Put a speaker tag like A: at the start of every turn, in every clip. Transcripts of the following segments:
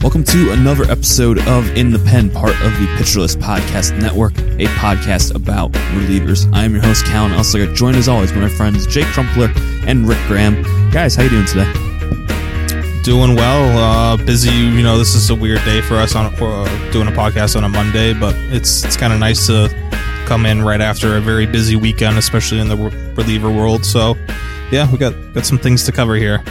A: Welcome to another episode of In the Pen, part of the Pitcher List Podcast Network, a podcast about relievers. I am your host, Callan. Also got joined as always by my friends Jake Crumpler and Rick Graham. Guys, how you doing today?
B: Doing well. Busy. You know, this is a weird day for us on doing a podcast on a Monday, but it's kind of nice to come in right after a very busy weekend, especially in the reliever world. So, yeah, we got some things to cover here.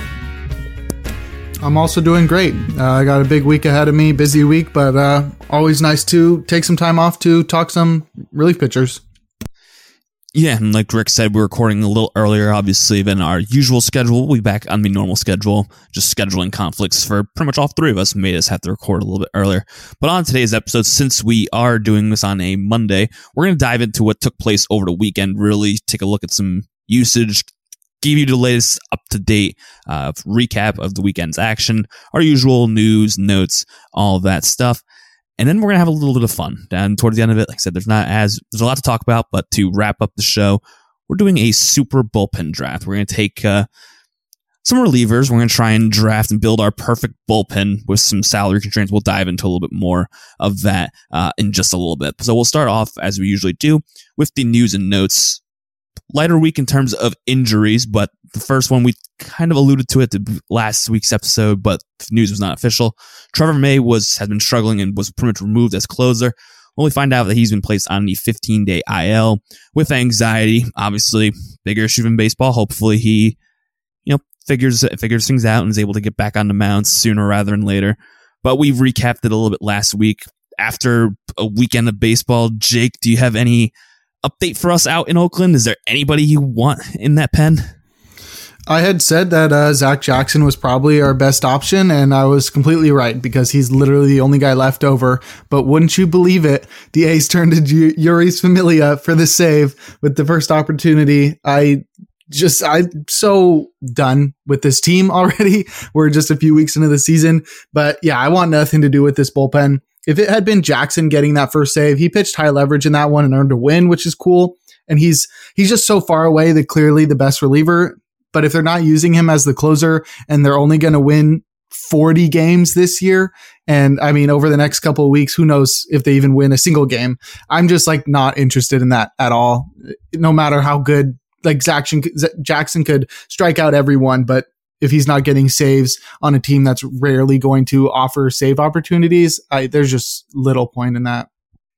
C: I'm also doing great. I got a big week ahead of me, busy week, but always nice to take some time off to talk some relief pitchers.
A: Yeah, and like Rick said, we're recording a little earlier, obviously, than our usual schedule. We'll be back on the normal schedule. Just scheduling conflicts for pretty much all three of us made us have to record a little bit earlier. But on today's episode, since we are doing this on a Monday, we're going to dive into what took place over the weekend, really take a look at some usage, give you the latest up-to-date recap of the weekend's action, our usual news, notes, all of that stuff. And then we're going to have a little bit of fun. And towards the end of it, like I said, there's a lot to talk about, but to wrap up the show, we're doing a super bullpen draft. We're going to take some relievers. We're going to try and draft and build our perfect bullpen with some salary constraints. We'll dive into a little bit more of that in just a little bit. So we'll start off, as we usually do, with the news and notes. Lighter week in terms of injuries, but the first one, we kind of alluded to it last week's episode, but the news was not official. Trevor May has been struggling and was pretty much removed as closer. When we find out that he's been placed on the 15-day IL with anxiety, obviously bigger issue in baseball. Hopefully he, figures things out and is able to get back on the mound sooner rather than later. But we recapped it a little bit last week. After a weekend of baseball, Jake, do you have any update for us out in Oakland? Is there anybody you want in that pen?
C: I had said that Zach Jackson was probably our best option, and I was completely right because he's literally the only guy left over. But wouldn't you believe it? The A's turned to Yuris Familia for the save with the first opportunity. I'm so done with this team already. We're just a few weeks into the season, but yeah, I want nothing to do with this bullpen. If it had been Jackson getting that first save, he pitched high leverage in that one and earned a win, which is cool. And he's just so far away that clearly the best reliever. But if they're not using him as the closer and they're only going to win 40 games this year, and I mean, over the next couple of weeks, who knows if they even win a single game, I'm just not interested in that at all. No matter how good, Jackson could strike out everyone, but if he's not getting saves on a team that's rarely going to offer save opportunities, there's just little point in that.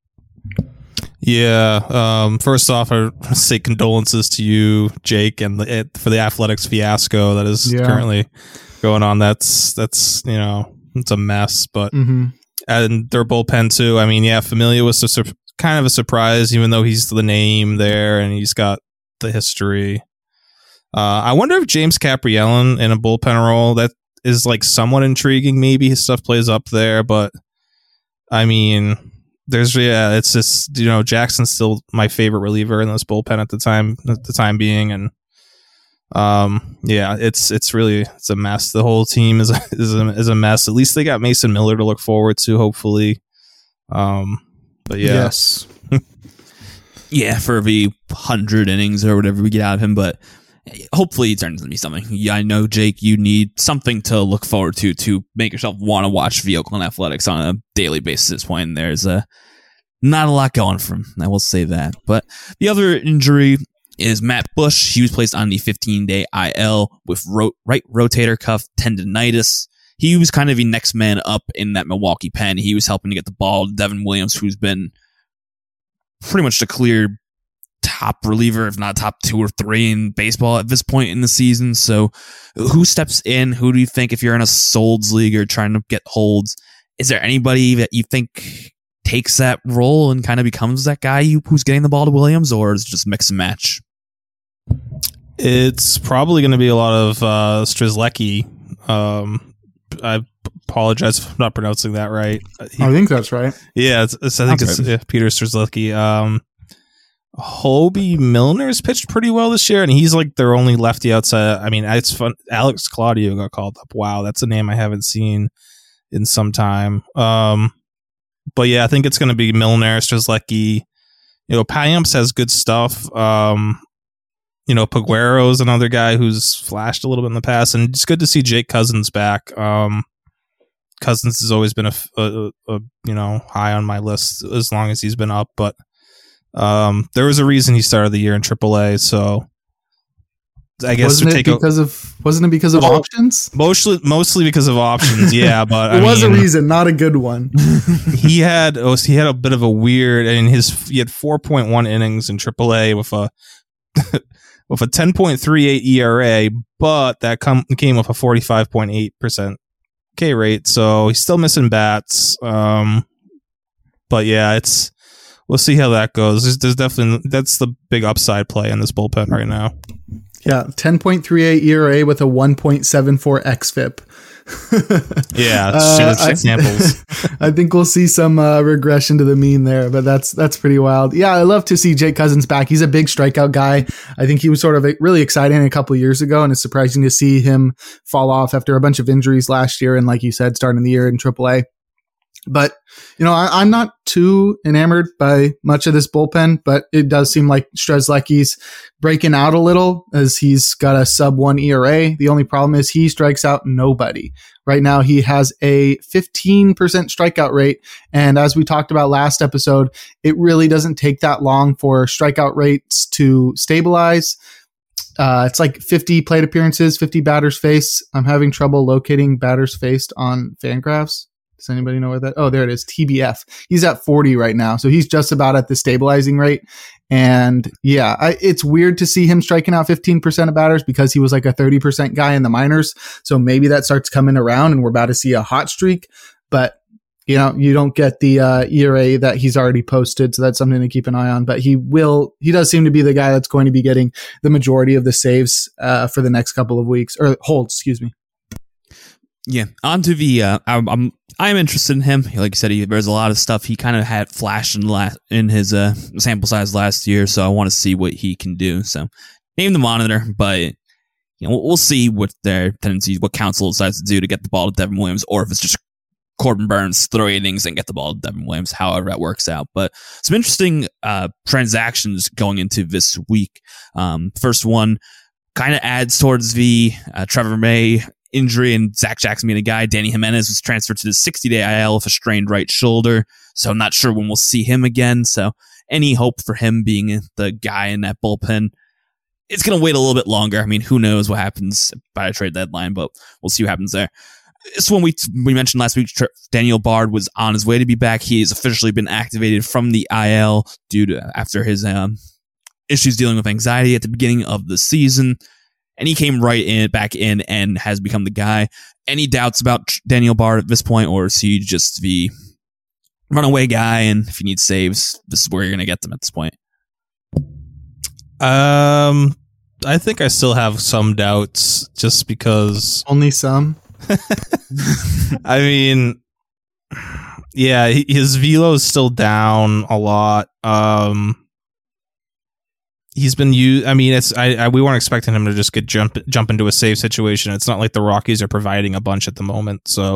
B: Yeah. First off, I say condolences to you, Jake, and for the Athletics fiasco that is currently going on. That's it's a mess. But and their bullpen too. I mean, yeah, Familia was kind of a surprise, even though he's the name there and he's got the history. I wonder if James Caprielin in a bullpen role, that is somewhat intriguing. Maybe his stuff plays up there, but I mean, it's just, Jackson's still my favorite reliever in this bullpen at the time being. And, it's really a mess. The whole team is a mess. At least they got Mason Miller to look forward to, hopefully. But yeah.
C: Yes.
A: Yeah, for the 100 innings or whatever we get out of him, but hopefully he turns into be something. Yeah, I know, Jake, you need something to look forward to make yourself want to watch the Oakland Athletics on a daily basis at this point. And there's not a lot going for him, I will say that. But the other injury is Matt Bush. He was placed on the 15-day IL with right rotator cuff tendonitis. He was kind of the next man up in that Milwaukee pen. He was helping to get the ball to Devin Williams, who's been pretty much the clear top reliever, if not top 2 or 3 in baseball at this point in the season. So who steps in? Who do you think, if you're in a Solds league or trying to get holds, is there anybody that you think takes that role and kind of becomes that guy who's getting the ball to Williams, or is it just mix and match?
B: It's probably going to be a lot of Strzelecki. I apologize if I'm not pronouncing that right.
C: I think that's right.
B: Yeah, it's Peter Strzelecki. Hobie Milner's pitched pretty well this year, and he's their only lefty outside. I mean, it's fun. Alex Claudio got called up. Wow, that's a name I haven't seen in some time. But yeah, I think it's going to be Milner, Strzelecki. Payamps has good stuff. Peguero's another guy who's flashed a little bit in the past, and it's good to see Jake Cousins back. Cousins has always been a high on my list as long as he's been up, but there was a reason he started the year in AAA, so I guess
C: wasn't it because of options?
B: Mostly because of options, yeah. But
C: it was a reason, not a good one.
B: he had a bit of a weird. I mean, he had 4.1 innings in AAA with a with a 10.38 ERA, but that came with a 45.8% K rate, so he's still missing bats. But yeah, we'll see how that goes. There's definitely that's the big upside play in this bullpen right now.
C: Yeah, 10.38 ERA with a 1.74 xFIP.
B: Yeah, that's examples.
C: I think we'll see some regression to the mean there, but that's pretty wild. Yeah, I love to see Jake Cousins back. He's a big strikeout guy. I think he was sort of really exciting a couple of years ago, and it's surprising to see him fall off after a bunch of injuries last year, and like you said, starting the year in AAA. But, I'm not too enamored by much of this bullpen, but it does seem like Strzelecki's breaking out a little as he's got a sub-1 ERA. The only problem is he strikes out nobody. Right now, he has a 15% strikeout rate. And as we talked about last episode, it really doesn't take that long for strikeout rates to stabilize. It's like 50 plate appearances, 50 batters faced. I'm having trouble locating batters faced on Fangraphs. Does anybody know where that? Oh, there it is. TBF. He's at 40 right now. So he's just about at the stabilizing rate. And yeah, it's weird to see him striking out 15% of batters because he was like a 30% guy in the minors. So maybe that starts coming around and we're about to see a hot streak. But, you don't get the ERA that he's already posted. So that's something to keep an eye on. But he does seem to be the guy that's going to be getting the majority of the saves for the next couple of weeks, or holds, excuse me.
A: Yeah, on to the. I'm interested in him. Like you said, there's a lot of stuff he kind of had flashed in his sample size last year, so I want to see what he can do. So, name the monitor, but we'll see what their tendencies, what Counsell decides to do to get the ball to Devin Williams, or if it's just Corbin Burns throw innings and get the ball to Devin Williams. However that works out, but some interesting transactions going into this week. First one kind of adds towards the Trevor May injury and Zach Jackson being a guy. Danny Jimenez was transferred to the 60-day IL with a strained right shoulder, so I'm not sure when we'll see him again. So any hope for him being the guy in that bullpen, it's going to wait a little bit longer. I mean, who knows what happens by a trade deadline, but we'll see what happens there. This one we mentioned last week, Daniel Bard was on his way to be back. He has officially been activated from the IL after his issues dealing with anxiety at the beginning of the season. And he came back in and has become the guy. Any doubts about Daniel Bard at this point, or is he just the runaway guy? And if you need saves, this is where you're going to get them at this point.
B: I think I still have some doubts, just because.
C: Only some.
B: I mean, yeah, his velo is still down a lot. He's been used. I mean, we weren't expecting him to just jump into a save situation. It's not like the Rockies are providing a bunch at the moment. So,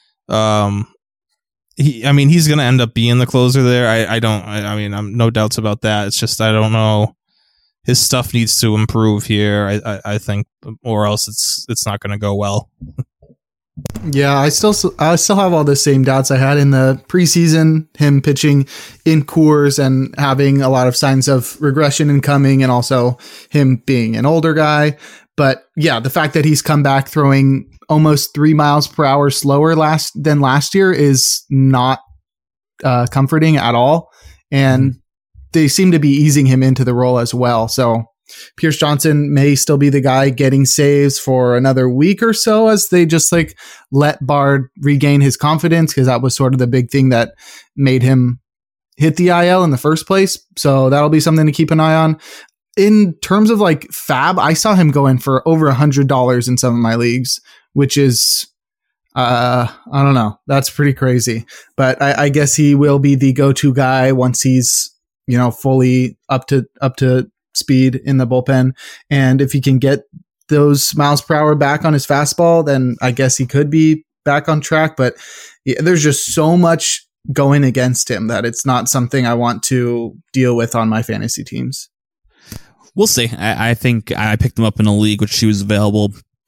B: he's going to end up being the closer there. I'm no doubts about that. It's just, I don't know. His stuff needs to improve here. I think, or else it's not going to go well.
C: Yeah, I still have all the same doubts I had in the preseason, him pitching in Coors and having a lot of signs of regression incoming, and also him being an older guy. But yeah, the fact that he's come back throwing almost 3 miles per hour slower than last year is not comforting at all. And they seem to be easing him into the role as well. So Pierce Johnson may still be the guy getting saves for another week or so as they just let Bard regain his confidence, because that was sort of the big thing that made him hit the IL in the first place. So that'll be something to keep an eye on. In terms of fab, I saw him go in for over $100 in some of my leagues, which is, I don't know. That's pretty crazy, but I guess he will be the go-to guy once he's, fully up to speed in the bullpen. And if he can get those miles per hour back on his fastball, then I guess he could be back on track. But yeah, there's just so much going against him that it's not something I want to deal with on my fantasy teams.
A: We'll see. I think I picked him up in a league which he was available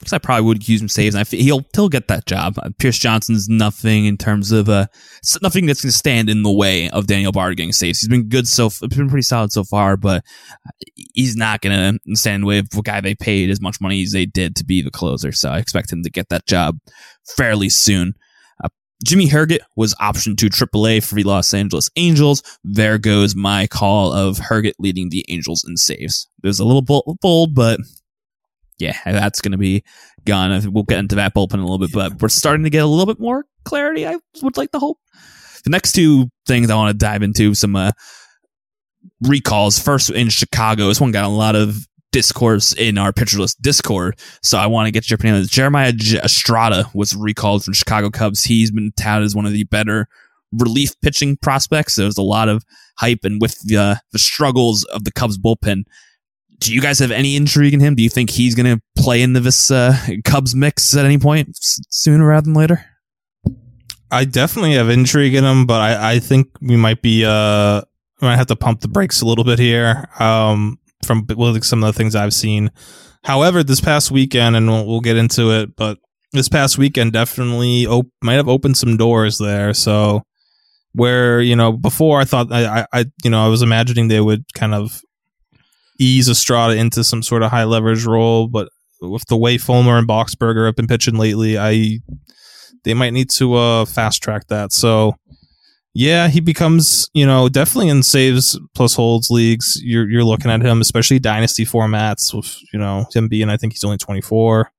A: because I probably would use him saves. And he'll get that job. Pierce Johnson's nothing in terms of nothing that's going to stand in the way of Daniel Bard getting saves. He's been good been pretty solid so far, but he's not going to stand in the way of a guy they paid as much money as they did to be the closer. So I expect him to get that job fairly soon. Jimmy Herget was optioned to AAA for the Los Angeles Angels. There goes my call of Herget leading the Angels in saves. It was a little bold, but yeah, that's going to be gone. We'll get into that bullpen in a little bit, but we're starting to get a little bit more clarity, I would like to hope. The next two things I want to dive into, some recalls. First, in Chicago, this one got a lot of discourse in our Pitcher List Discord, so I want to get your opinion on this. Jeremiah Estrada was recalled from Chicago Cubs. He's been touted as one of the better relief pitching prospects. There's a lot of hype, and with the struggles of the Cubs bullpen, do you guys have any intrigue in him? Do you think he's going to play into this Cubs mix at any point sooner rather than later?
B: I definitely have intrigue in him, but I think we might have to pump the brakes a little bit here. From some of the things I've seen. However, this past weekend, and we'll get into it, but this past weekend definitely might have opened some doors there. So where, before I thought I was imagining they would kind of ease Estrada into some sort of high leverage role, but with the way Fulmer and Boxberger have been pitching lately, they might need to fast track that. So yeah, he becomes, definitely in saves plus holds leagues. You're looking at him, especially dynasty formats with, him being, I think he's only 24.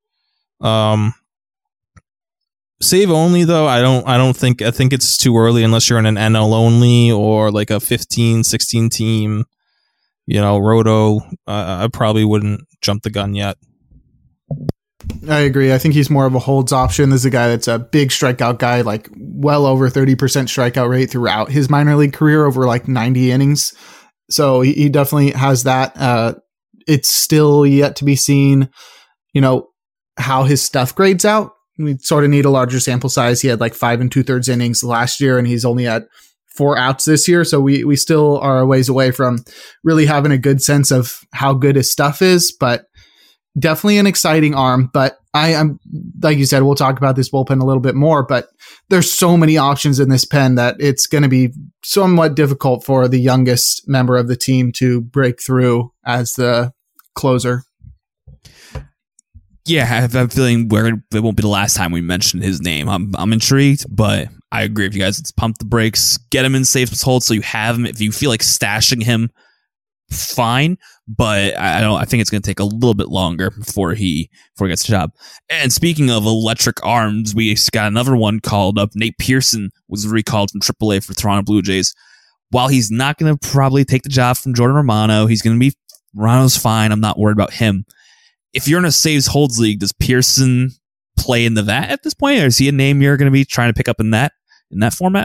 B: Save only though, I think it's too early unless you're in an NL only or like a 15, 16 team, roto. I probably wouldn't jump the gun yet.
C: I agree. I think he's more of a holds option. This is a guy that's a big strikeout guy, like well over 30% strikeout rate throughout his minor league career, over like 90 innings. So he definitely has that. It's still yet to be seen, how his stuff grades out. We sort of need a larger sample size. He had like 5 2/3 innings last year, and he's only at 4 outs this year. So we still are a ways away from really having a good sense of how good his stuff is, but definitely an exciting arm. But I'm, like you said, we'll talk about this bullpen a little bit more, but there's so many options in this pen that it's going to be somewhat difficult for the youngest member of the team to break through as the closer.
A: Yeah, I have a feeling it won't be the last time we mention his name. I'm intrigued, but I agree with you guys. Let's pump the brakes, get him in safe hold so you have him. If you feel like stashing him, fine, but I think it's going to take a little bit longer before he gets the job. And speaking of electric arms, we got another one called up. Nate Pearson was recalled from AAA for Toronto Blue Jays. While he's not going to probably take the job from Jordan Romano, Romano's fine. I'm not worried about him. If you're in a saves holds league, does Pearson play into that at this point, or is he a name you're going to be trying to pick up in that format?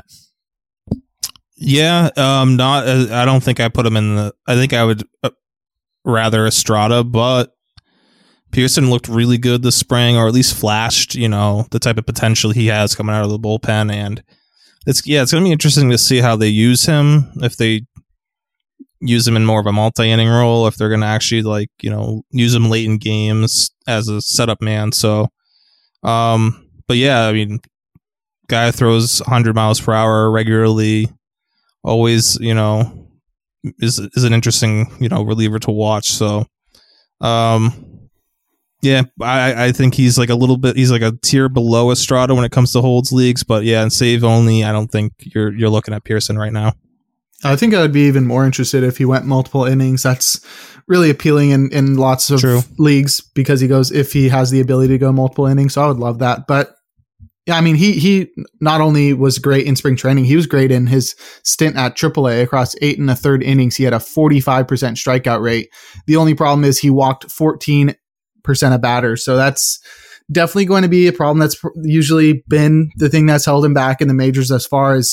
B: Yeah, I don't think I put him in I think I would rather Estrada, but Pearson looked really good this spring, or at least flashed, the type of potential he has coming out of the bullpen. And it's going to be interesting to see how they use him, if they use him in more of a multi-inning role, if they're going to actually use him late in games as a setup man. So, but yeah, I mean, guy throws 100 miles per hour regularly. Always, is an interesting, reliever to watch. So, yeah, I think he's like he's like a tier below Estrada when it comes to holds leagues. But yeah, in save only, I don't think you're looking at Pearson right now.
C: I think I would be even more interested if he went multiple innings. That's really appealing in lots of leagues, because if he has the ability to go multiple innings. So I would love that. But yeah, I mean, he not only was great in spring training, he was great in his stint at AAA. Across 8 1/3 innings, he had a 45% strikeout rate. The only problem is he walked 14% of batters. So that's definitely going to be a problem. That's usually been the thing that's held him back in the majors as far as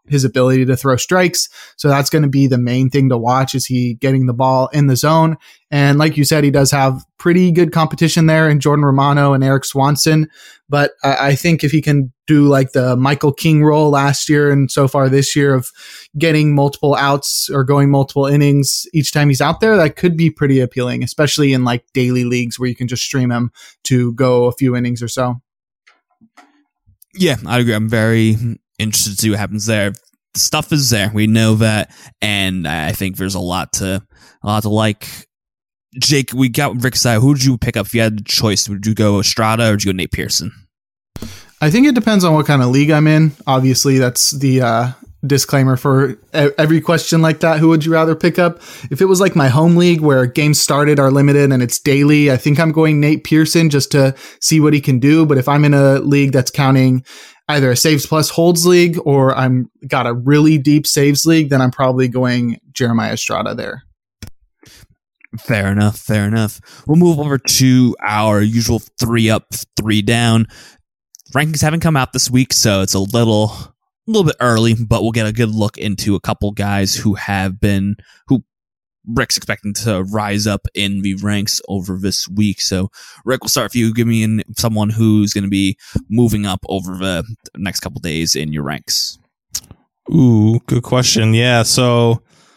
C: his ability to throw strikes. So that's going to be the main thing to watch. Is he getting the ball in the zone? And like you said, he does have pretty good competition there in Jordan Romano and Eric Swanson. But I think if he can do like the Michael King role last year and so far this year of getting multiple outs or going multiple innings each time he's out there, that could be pretty appealing, especially in like daily leagues where you can just stream him to go a few innings or so.
A: Yeah, I agree. I'm very interested to see what happens there. The stuff is there. We know that. And I think there's a lot to like. Jake, we got Rick's side. Who did you pick up if you had the choice? Would you go Estrada or would you go Nate Pearson?
C: I think it depends on what kind of league I'm in. Obviously, that's the disclaimer for every question like that. Who would you rather pick up? If it was like my home league where games started are limited and it's daily, I think I'm going Nate Pearson just to see what he can do. But if I'm in a league that's counting either a saves plus holds league or I'm got a really deep saves league, then I'm probably going Jeremiah Estrada there.
A: Fair enough. We'll move over to our usual 3 up, 3 down. Rankings haven't come out this week, so it's a little bit early, but we'll get a good look into a couple guys who Rick's expecting to rise up in the ranks over this week. So, Rick, we'll start with you. Give me someone who's going to be moving up over the next couple days in your ranks.
B: Ooh, good question. Yeah, so,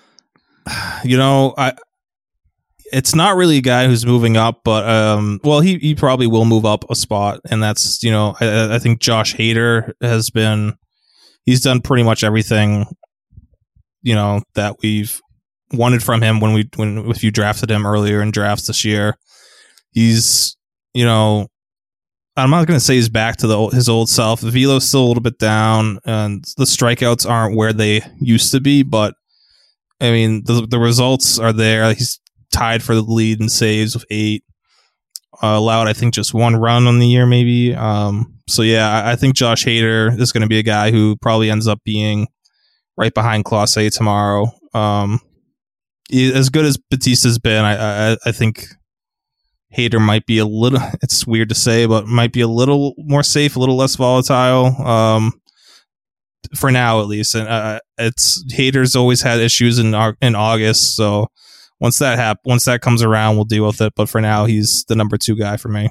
B: it's not really a guy who's moving up, but he probably will move up a spot, and that's I think Josh Hader he's done pretty much everything that we've wanted from him if you drafted him earlier in drafts this year. He's I'm not going to say he's back to his old self. The velo's still a little bit down, and the strikeouts aren't where they used to be, but I mean the results are there. He's tied for the lead in saves with 8. Allowed, I think, just 1 run on the year, maybe. So yeah, I think Josh Hader is going to be a guy who probably ends up being right behind Clase tomorrow. As good as Batista's been, I think Hader might be a little. It's weird to say, but might be a little more safe, a little less volatile. For now, at least, and Hader's always had issues in August, so. Once that comes around, we'll deal with it. But for now, he's the number 2 guy for me.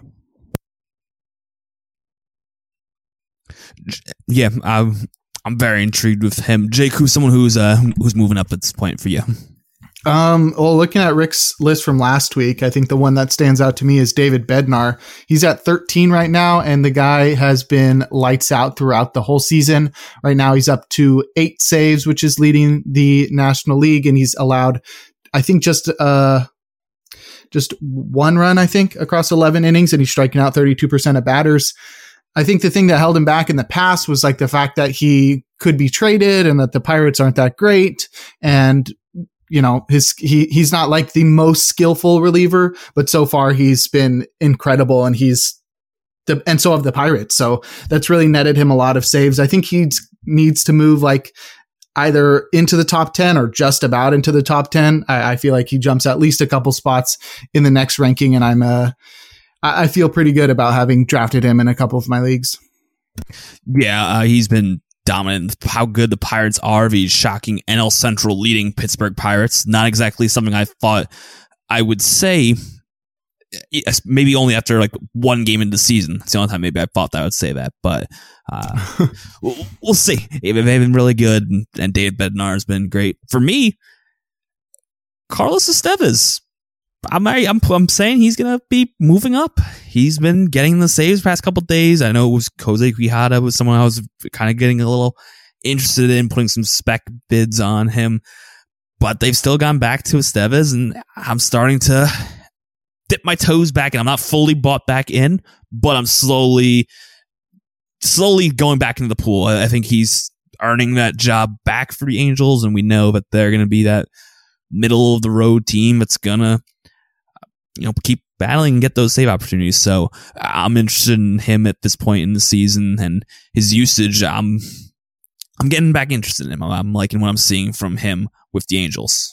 A: Yeah, I'm very intrigued with him. Jake, who's someone who's moving up at this point for you?
C: Well, looking at Rick's list from last week, I think the one that stands out to me is David Bednar. He's at 13 right now, and the guy has been lights out throughout the whole season. Right now, he's up to 8 saves, which is leading the National League, and he's allowed, I think, just 1 run, I think, across 11 innings, and he's striking out 32% of batters. I think the thing that held him back in the past was like the fact that he could be traded and that the Pirates aren't that great. And, he's not like the most skillful reliever, but so far he's been incredible, and and so have the Pirates. So that's really netted him a lot of saves. I think he needs to move like either into the top 10 or just about into the top 10. I feel like he jumps at least a couple spots in the next ranking, and I feel pretty good about having drafted him in a couple of my leagues.
A: Yeah, he's been dominant. How good the Pirates are, the shocking NL Central leading Pittsburgh Pirates. Not exactly something I thought I would say. Maybe only after like 1 game into the season. It's the only time maybe I thought that I would say that, but we'll see. They've been really good, and David Bednar has been great. For me, Carlos Estevez. I'm saying he's gonna be moving up. He's been getting the saves the past couple of days. I know it was Jose Quijada was someone I was kind of getting a little interested in, putting some spec bids on him, but they've still gone back to Estevez, and I'm starting to dip my toes back, and I'm not fully bought back in, but I'm slowly going back into the pool. I think he's earning that job back for the Angels, and we know that they're going to be that middle of the road team that's going to keep battling and get those save opportunities. So I'm interested in him at this point in the season, and his usage. I'm getting back interested in him. I'm liking what I'm seeing from him with the Angels.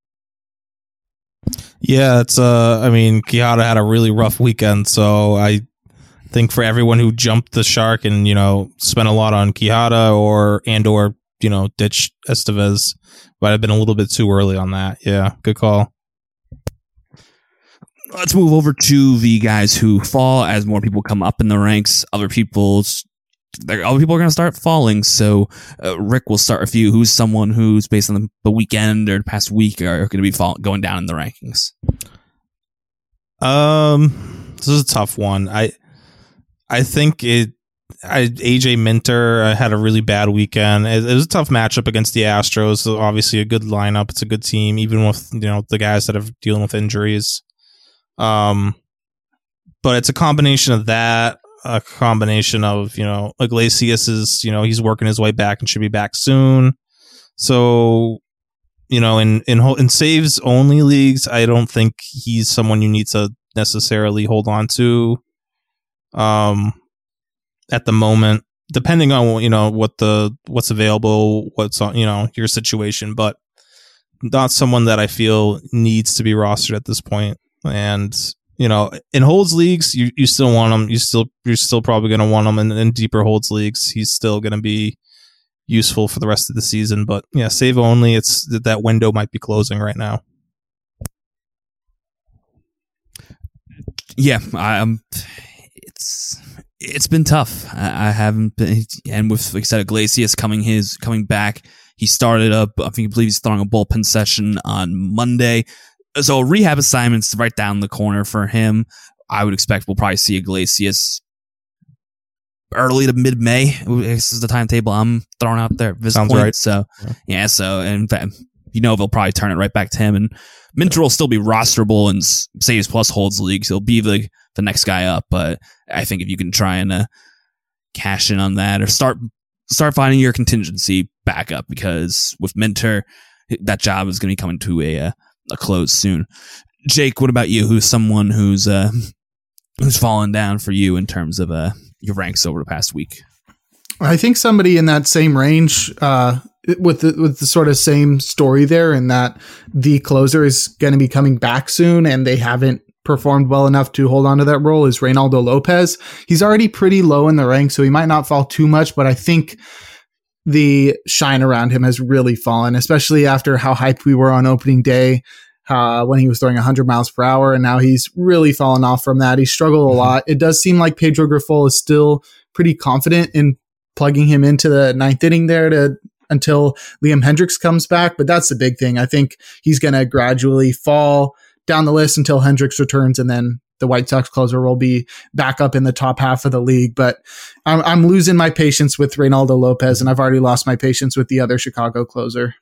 B: Yeah, it's Quijada had a really rough weekend, so I think for everyone who jumped the shark and spent a lot on Quijada or ditch Estevez. Might have been a little bit too early on that. Yeah, good call.
A: Let's move over to the guys who fall as more people come up in the ranks. Other people are going to start falling. So Rick will start with you. Who's someone who's based on the weekend or the past week are going to be going down in the rankings?
B: This is a tough one. I think AJ Minter had a really bad weekend. It was a tough matchup against the Astros. Obviously a good lineup. It's a good team, even with the guys that are dealing with injuries. But it's a combination of that, a combination of, Iglesias is, he's working his way back and should be back soon. So, in saves only leagues, I don't think he's someone you need to necessarily hold on to, at the moment, depending on, what's available, what's on, your situation, but not someone that I feel needs to be rostered at this point. And in holds leagues, you still want him. You're still probably going to want him in deeper holds leagues. He's still going to be useful for the rest of the season. But yeah, save only. It's that window might be closing right now.
A: Yeah, it's been tough. I haven't been, and with, like I said, Iglesias coming back. He started up. I believe he's throwing a bullpen session on Monday. So rehab assignments right down the corner for him. I would expect we'll probably see Iglesias early to mid-May. This is the timetable I'm throwing out there at this
B: Sounds
A: point.
B: Right.
A: So yeah. So in fact, they'll probably turn it right back to him, and Minter will still be rosterable in saves plus holds leagues. He'll be the next guy up. But I think if you can try and cash in on that or start finding your contingency backup, because with Minter, that job is going to be coming to a close soon. Jake, what about you? Who's someone who's fallen down for you in terms of your ranks over the past week?
C: I think somebody in that same range, with the sort of same story there, in that the closer is going to be coming back soon, and they haven't performed well enough to hold on to that role, is Reynaldo Lopez. He's already pretty low in the ranks, so he might not fall too much, but I think the shine around him has really fallen, especially after how hyped we were on opening day when he was throwing 100 miles per hour, and now he's really fallen off from that. He struggled a lot. It does seem like Pedro Grifol is still pretty confident in plugging him into the ninth inning there until Liam Hendriks comes back, but that's the big thing. I think he's going to gradually fall down the list until Hendriks returns, and then the White Sox closer will be back up in the top half of the league. But I'm losing my patience with Reynaldo Lopez, and I've already lost my patience with the other Chicago closer.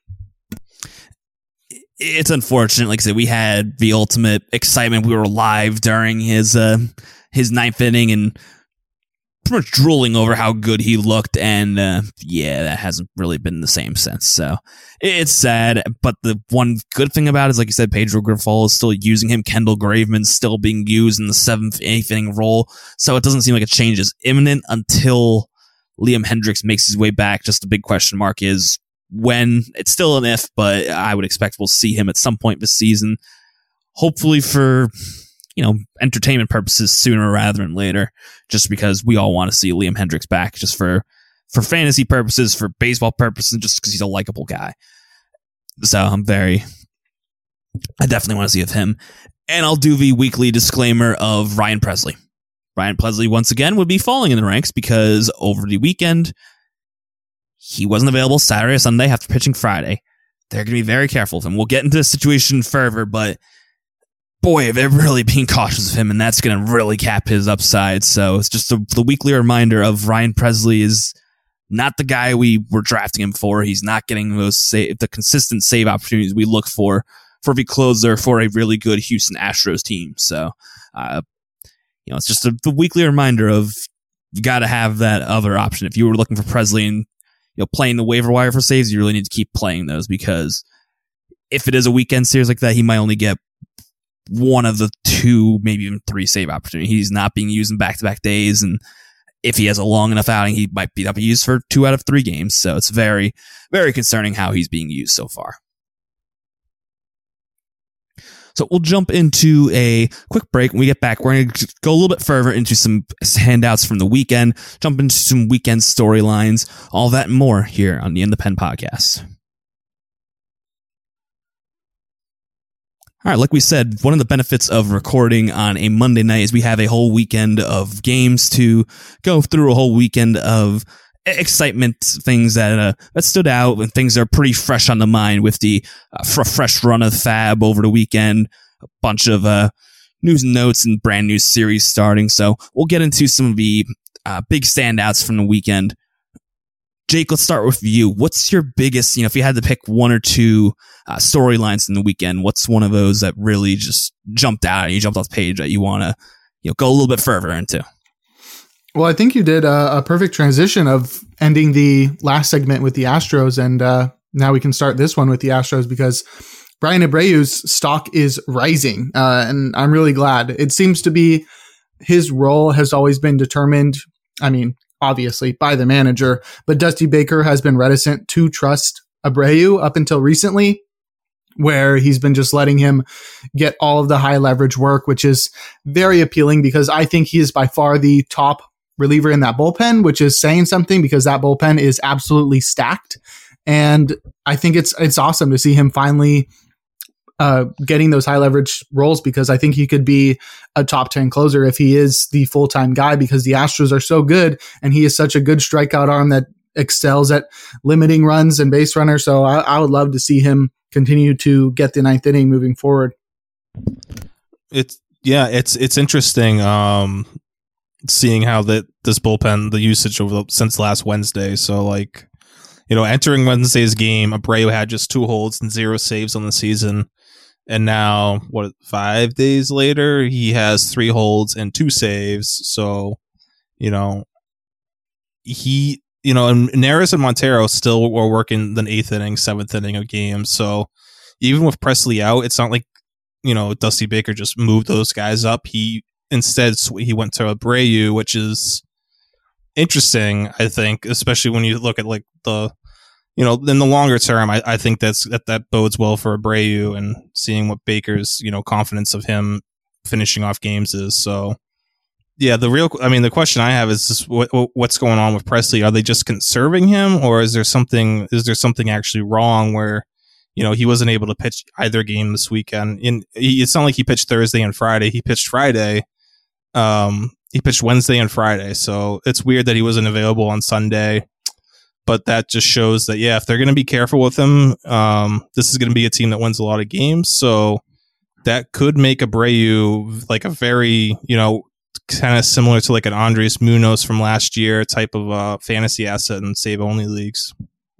A: It's unfortunate. Like I said, we had the ultimate excitement. We were live during his ninth inning and pretty much drooling over how good he looked. And that hasn't really been the same since. So it's sad. But the one good thing about it is, like you said, Pedro Grifol is still using him. Kendall Graveman's still being used in the 7th, 8th inning role. So it doesn't seem like a change is imminent until Liam Hendriks makes his way back. Just a big question mark is when. It's still an if, but I would expect we'll see him at some point this season. Hopefully for, entertainment purposes sooner rather than later, just because we all want to see Liam Hendriks back, just for fantasy purposes, for baseball purposes, just because he's a likable guy. So I definitely want to see of him. And I'll do the weekly disclaimer of Ryan Pressly. Ryan Pressly, once again, would be falling in the ranks because over the weekend, he wasn't available Saturday or Sunday after pitching Friday. They're going to be very careful of him. We'll get into the situation further, but boy, they're really being cautious of him, and that's going to really cap his upside. So it's just the weekly reminder of Ryan Pressly is not the guy we were drafting him for. He's not getting the consistent save opportunities we look for the closer for a really good Houston Astros team. So, it's just the weekly reminder of you got to have that other option. If you were looking for Pressly and playing the waiver wire for saves, you really need to keep playing those, because if it is a weekend series like that, he might only get one of the 2, maybe even 3 save opportunities. He's not being used in back-to-back days, and if he has a long enough outing, he might be used for 2 out of 3 games. So it's very, very concerning how he's being used so far. So we'll jump into a quick break. When we get back, we're going to go a little bit further into some handouts from the weekend, jump into some weekend storylines, all that and more here on the In the Pen podcast. All right, like we said, one of the benefits of recording on a Monday night is we have a whole weekend of games to go through, a whole weekend of excitement, things that stood out, and things that are pretty fresh on the mind with the fresh run of Fab over the weekend, a bunch of news and notes and brand new series starting. So we'll get into some of the big standouts from the weekend. Jake, let's start with you. What's your biggest, if you had to pick one or two storylines in the weekend, what's one of those that really just jumped out and you jumped off the page that you want to go a little bit further into?
C: Well, I think you did a perfect transition of ending the last segment with the Astros, and now we can start this one with the Astros because Bryan Abreu's stock is rising, and I'm really glad. It seems to be his role has always been determined, obviously, by the manager, but Dusty Baker has been reticent to trust Abreu up until recently, where he's been just letting him get all of the high leverage work, which is very appealing because I think he is by far the top reliever in that bullpen, which is saying something because that bullpen is absolutely stacked. And I think it's awesome to see him finally getting those high leverage roles because I think he could be a top 10 closer if he is the full-time guy because the Astros are so good and he is such a good strikeout arm that excels at limiting runs and base runners. So I would love to see him continue to get the ninth inning moving forward.
B: It's interesting. Seeing how this bullpen, the usage since last Wednesday. So entering Wednesday's game, Abreu had just 2 holds and 0 saves on the season. And now 5 days later, he has 3 holds and 2 saves. So, and Neris and Montero still were working the 8th inning, 7th inning of games. So even with Presley out, it's not like, Dusty Baker just moved those guys up. Instead, he went to Abreu, which is interesting, I think, especially when you look at the, in the longer term, I think that bodes well for Abreu and seeing what Baker's, confidence of him finishing off games is. So, yeah, the question I have is just what's going on with Presley? Are they just conserving him, or is there something actually wrong where, he wasn't able to pitch either game this weekend? It's not like he pitched Thursday and Friday. He pitched Friday. He pitched Wednesday and Friday, so it's weird that he wasn't available on Sunday. But that just shows that, if they're going to be careful with him, this is going to be a team that wins a lot of games. So that could make Abreu a very, kind of similar to an Andres Munoz from last year type of fantasy asset in save-only leagues.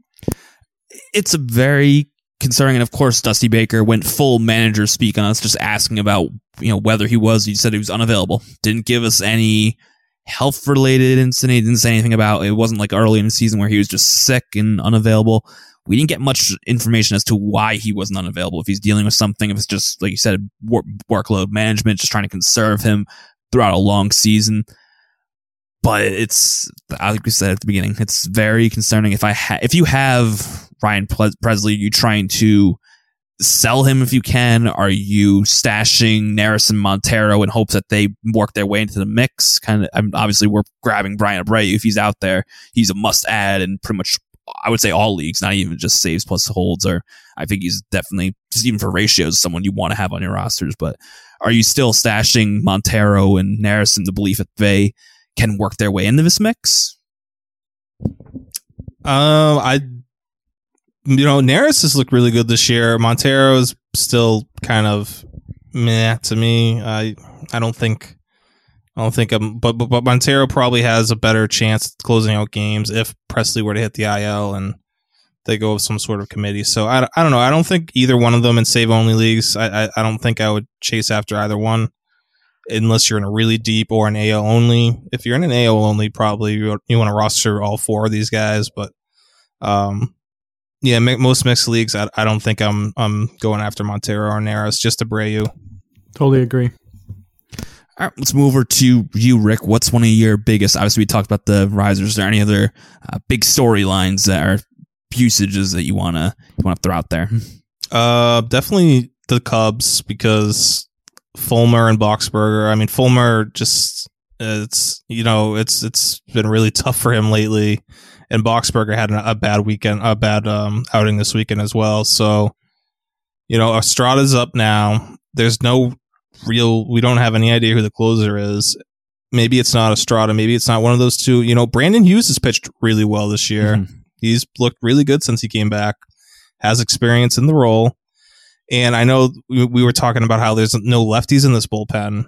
A: It's a very concerning, and of course, Dusty Baker went full manager speak on us, just asking about whether he said he was unavailable. Didn't give us any health-related incident. He didn't say anything about it. Wasn't like early in the season where he was just sick and unavailable. We didn't get much information as to why he wasn't unavailable. If he's dealing with something, if it's just, like you said, workload management, just trying to conserve him throughout a long season. But it's, like we said at the beginning, it's very concerning. If you have Ryan Presley, you trying to sell him if you can? Are you stashing Neris and Montero in hopes that they work their way into the mix? Obviously, we're grabbing Bryan Abreu. If he's out there, he's a must-add in pretty much, I would say, all leagues, not even just saves plus holds. Or I think he's definitely, just even for ratios, someone you want to have on your rosters. But are you still stashing Montero and Neris in the belief that they can work their way into this mix?
B: Neris has looked really good this year. Montero's still kind of meh to me. I don't think but Montero probably has a better chance at closing out games if Presley were to hit the IL and they go with some sort of committee. So I don't know. I don't think either one of them in save only leagues. I don't think I would chase after either one unless you're in a really deep or an AL only. If you're in an AL only, probably you want to roster all 4 of these guys. But most mixed leagues, I don't think I'm going after Montero or Neris, just Abreu.
C: Totally agree.
A: All right, let's move over to you, Rick. What's one of your biggest? Obviously, we talked about the risers. Is there any other big storylines that are usages that you want to throw out there?
B: Definitely the Cubs because Fulmer and Boxberger. I mean, Fulmer just it's been really tough for him lately, and Boxberger had a bad outing this weekend as well. So, Estrada's up now. There's no we don't have any idea who the closer is. Maybe it's not Estrada. Maybe it's not one of those two. Brandon Hughes has pitched really well this year. Mm-hmm. He's looked really good since he came back, has experience in the role. And I know we were talking about how there's no lefties in this bullpen.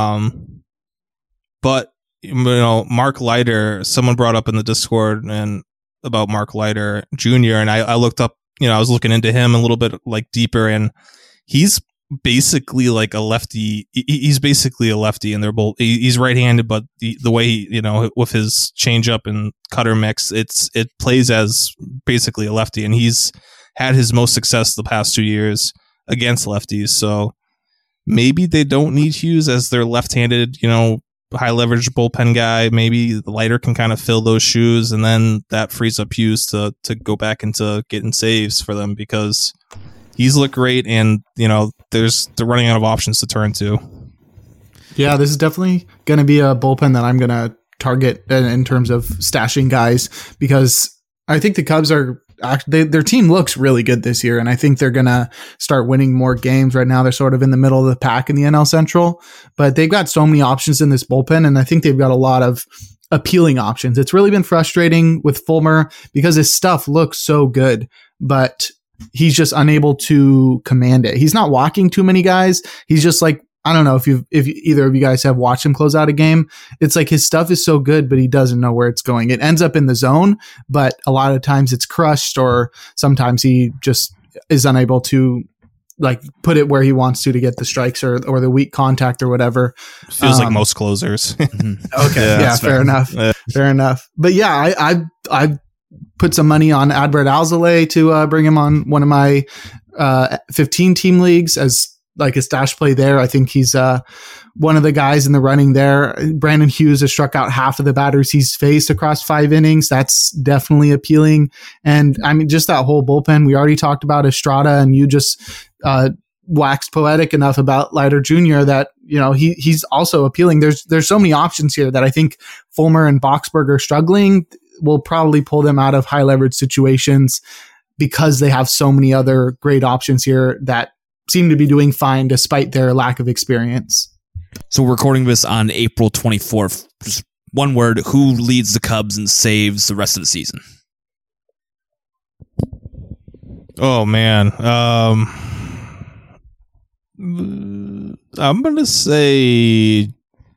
B: But, Mark Leiter, someone brought up in the Discord and about Mark Leiter Jr. And I looked up, I was looking into him a little bit like deeper, and he's basically like a lefty. He's basically a lefty, and they're both. He's right-handed, but the way he, with his changeup and cutter mix, it plays as basically a lefty, and he's had his most success the past 2 years against lefties. So maybe they don't need Hughes as their left-handed, high leverage bullpen guy. Maybe the Leiter can kind of fill those shoes, and then that frees up Hughes to go back into getting saves for them because he's looked great, and they're running out of options to turn to.
C: Yeah, this is definitely going to be a bullpen that I'm going to target in terms of stashing guys, because I think the Cubs are their team looks really good this year, and I think they're going to start winning more games. Right now, they're sort of in the middle of the pack in the NL Central, but they've got so many options in this bullpen, and I think they've got a lot of appealing options. It's really been frustrating with Fulmer because his stuff looks so good, but he's just unable to command it. He's not walking too many guys. He's just like, I don't know if either of you guys have watched him close out a game. It's like his stuff is so good, but he doesn't know where it's going. It ends up in the zone, but a lot of times it's crushed, or sometimes he just is unable to like put it where he wants to get the strikes or the weak contact or whatever.
B: Feels like most closers.
C: Okay. Yeah, fair enough. Fair enough. But yeah, I put some money on Adbert Alzolay to bring him on one of my 15 team leagues as like a stash play there. I think he's one of the guys in the running there. Brandon Hughes has struck out half of the batters he's faced across 5 innings. That's definitely appealing. And I mean, just that whole bullpen, we already talked about Estrada, and you just waxed poetic enough about Leiter Jr. that, he's also appealing. There's so many options here that I think Fulmer and Boxberger struggling will probably pull them out of high leverage situations because they have so many other great options here that seem to be doing fine despite their lack of experience.
A: So we're recording this on April 24th. Just one word, who leads the Cubs and saves the rest of the season?
B: Oh, man. I'm going to say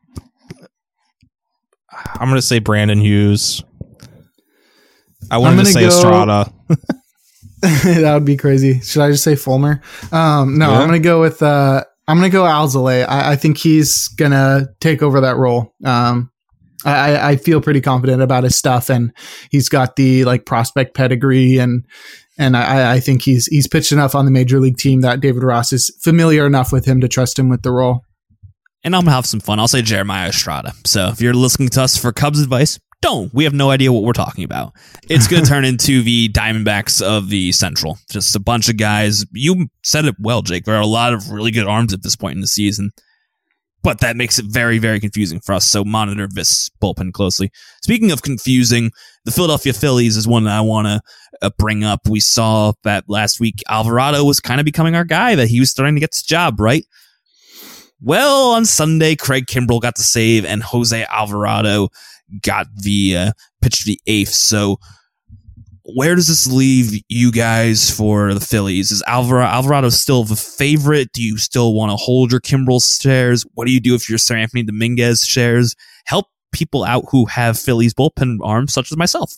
B: Brandon Hughes. I wanted to say Estrada.
C: That would be crazy. Should I just say Fulmer? No, yeah. I'm going to go with Alzolay. I think he's going to take over that role. I feel pretty confident about his stuff, and he's got the like prospect pedigree, and I think he's pitched enough on the major league team that David Ross is familiar enough with him to trust him with the role.
A: And I'm going to have some fun. I'll say Jeremiah Estrada. So if you're listening to us for Cubs advice, don't. We have no idea what we're talking about. It's going to turn into the Diamondbacks of the Central. Just a bunch of guys. You said it well, Jake. There are a lot of really good arms at this point in the season. But that makes it very, very confusing for us. So monitor this bullpen closely. Speaking of confusing, the Philadelphia Phillies is one that I want to bring up. We saw that last week Alvarado was kind of becoming our guy, that he was starting to get this job, right? Well, on Sunday, Craig Kimbrell got the save, and Jose Alvarado got the pitch to the 8th. So where does this leave you guys for the Phillies? Is Alvarado still the favorite? Do you still want to hold your Kimbrell shares? What do you do if you're Sir Anthony Dominguez shares? Help people out who have Phillies bullpen arms, such as myself.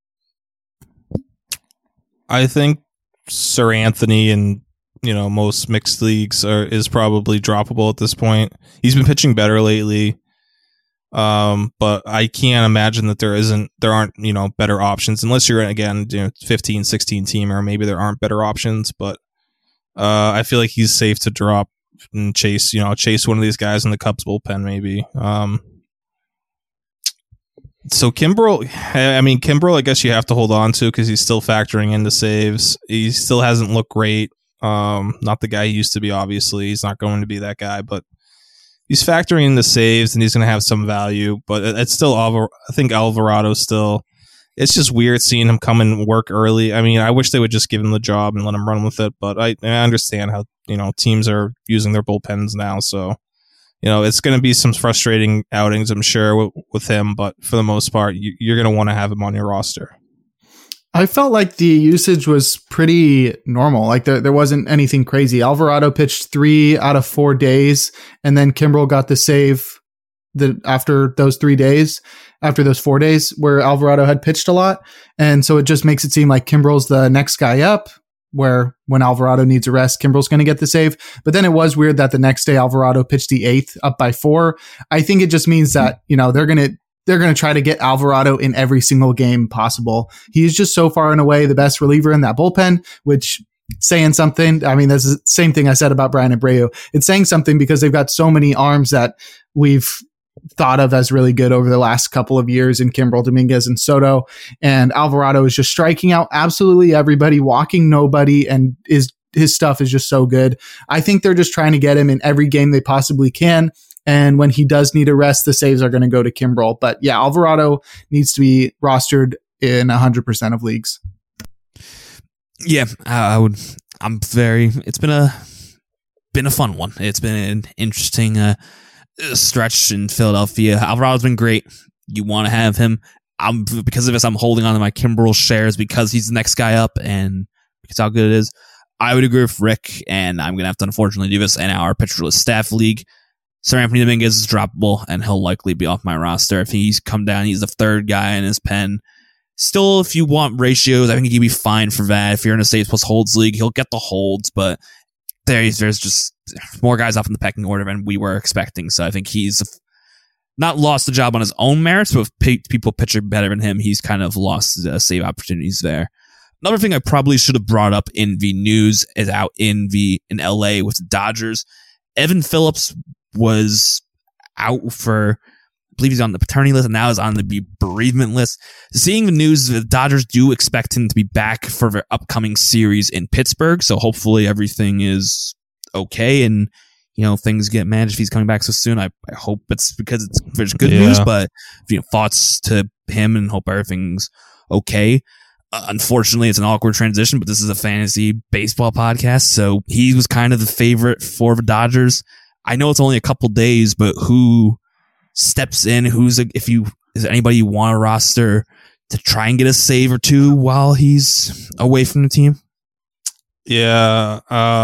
B: I think Sir Anthony and most mixed leagues is probably droppable at this point. He's been pitching better lately. But I can't imagine that there aren't, better options unless you're again, 15, 16 teamer. Maybe there aren't better options, but, I feel like he's safe to drop and chase one of these guys in the Cubs bullpen, maybe. So Kimbrell, I guess you have to hold on to because he's still factoring into saves. He still hasn't looked great. Not the guy he used to be, obviously. He's not going to be that guy, but he's factoring in the saves and he's going to have some value. But it's still, I think Alvarado still, it's just weird seeing him come and work early. I mean, I wish they would just give him the job and let him run with it, but I understand how, teams are using their bullpens now. So, it's going to be some frustrating outings, I'm sure, with him, but for the most part, you're going to want to have him on your roster.
C: I felt like the usage was pretty normal. Like there wasn't anything crazy. Alvarado pitched 3 out of 4 days, and then Kimbrel got the save after those 4 days where Alvarado had pitched a lot. And so it just makes it seem like Kimbrel's the next guy up, where when Alvarado needs a rest, Kimbrel's going to get the save. But then it was weird that the next day Alvarado pitched the 8th up by 4. I think it just means that, they're going to try to get Alvarado in every single game possible. He is just so far and away the best reliever in that bullpen, which saying something. I mean, that's the same thing I said about Brian Abreu. It's saying something because they've got so many arms that we've thought of as really good over the last couple of years in Kimbrel, Dominguez, and Soto. And Alvarado is just striking out absolutely everybody, walking nobody, and his stuff is just so good. I think they're just trying to get him in every game they possibly can. And when he does need a rest, the saves are going to go to Kimbrel. But yeah, Alvarado needs to be rostered in 100% of leagues.
A: Yeah, I would. It's been a fun one. It's been an interesting stretch in Philadelphia. Alvarado's been great. You want to have him. Because of this, I'm holding on to my Kimbrel shares because he's the next guy up and because how good it is. I would agree with Rick, and I'm going to have to unfortunately do this in our Pitcherless Staff League. Sir Anthony Dominguez is droppable, and he'll likely be off my roster. If he's come down, he's the 3rd guy in his pen. Still, if you want ratios, I think he'd be fine for that. If you're in a saves plus holds league, he'll get the holds, but there's just more guys off in the pecking order than we were expecting. So I think he's not lost the job on his own merits, but with people pitching better than him, he's kind of lost save opportunities there. Another thing I probably should have brought up in the news is out in LA with the Dodgers. Evan Phillips was out for, I believe he's on the paternity list and now is on the bereavement list. Seeing the news, the Dodgers do expect him to be back for their upcoming series in Pittsburgh. So hopefully everything is okay and, things get managed if he's coming back so soon. I hope it's because there's good news, but thoughts to him and hope everything's okay. Unfortunately, it's an awkward transition, but this is a fantasy baseball podcast. So he was kind of the favorite for the Dodgers. I know it's only a couple days, but who steps in? Is there anybody you want to roster to try and get a save or two while he's away from the team?
B: Yeah,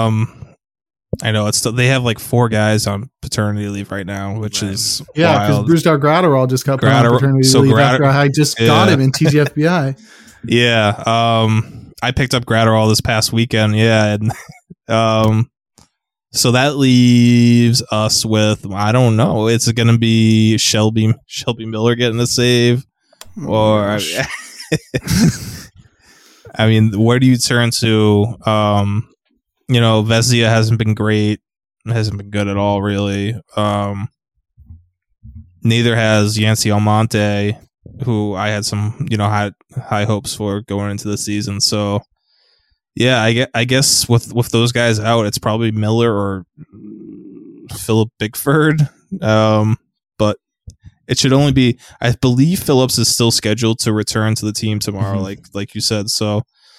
B: I know they have like 4 guys on paternity leave right now, which is
C: because Brusdar Graterol just got put on paternity leave after I just got him in TGFBI.
B: Yeah, I picked up Graterol this past weekend. Yeah, and so that leaves us with, I don't know, it's going to be Shelby Miller getting the save, or I mean, where do you turn to? Vezina hasn't been great, hasn't been good at all, really. Neither has Yancy Almonte, who I had some, had high hopes for going into the season. So, yeah, I guess with those guys out, it's probably Miller or Philip Bickford. But it should only be, I believe Phillips is still scheduled to return to the team tomorrow, like you said. So,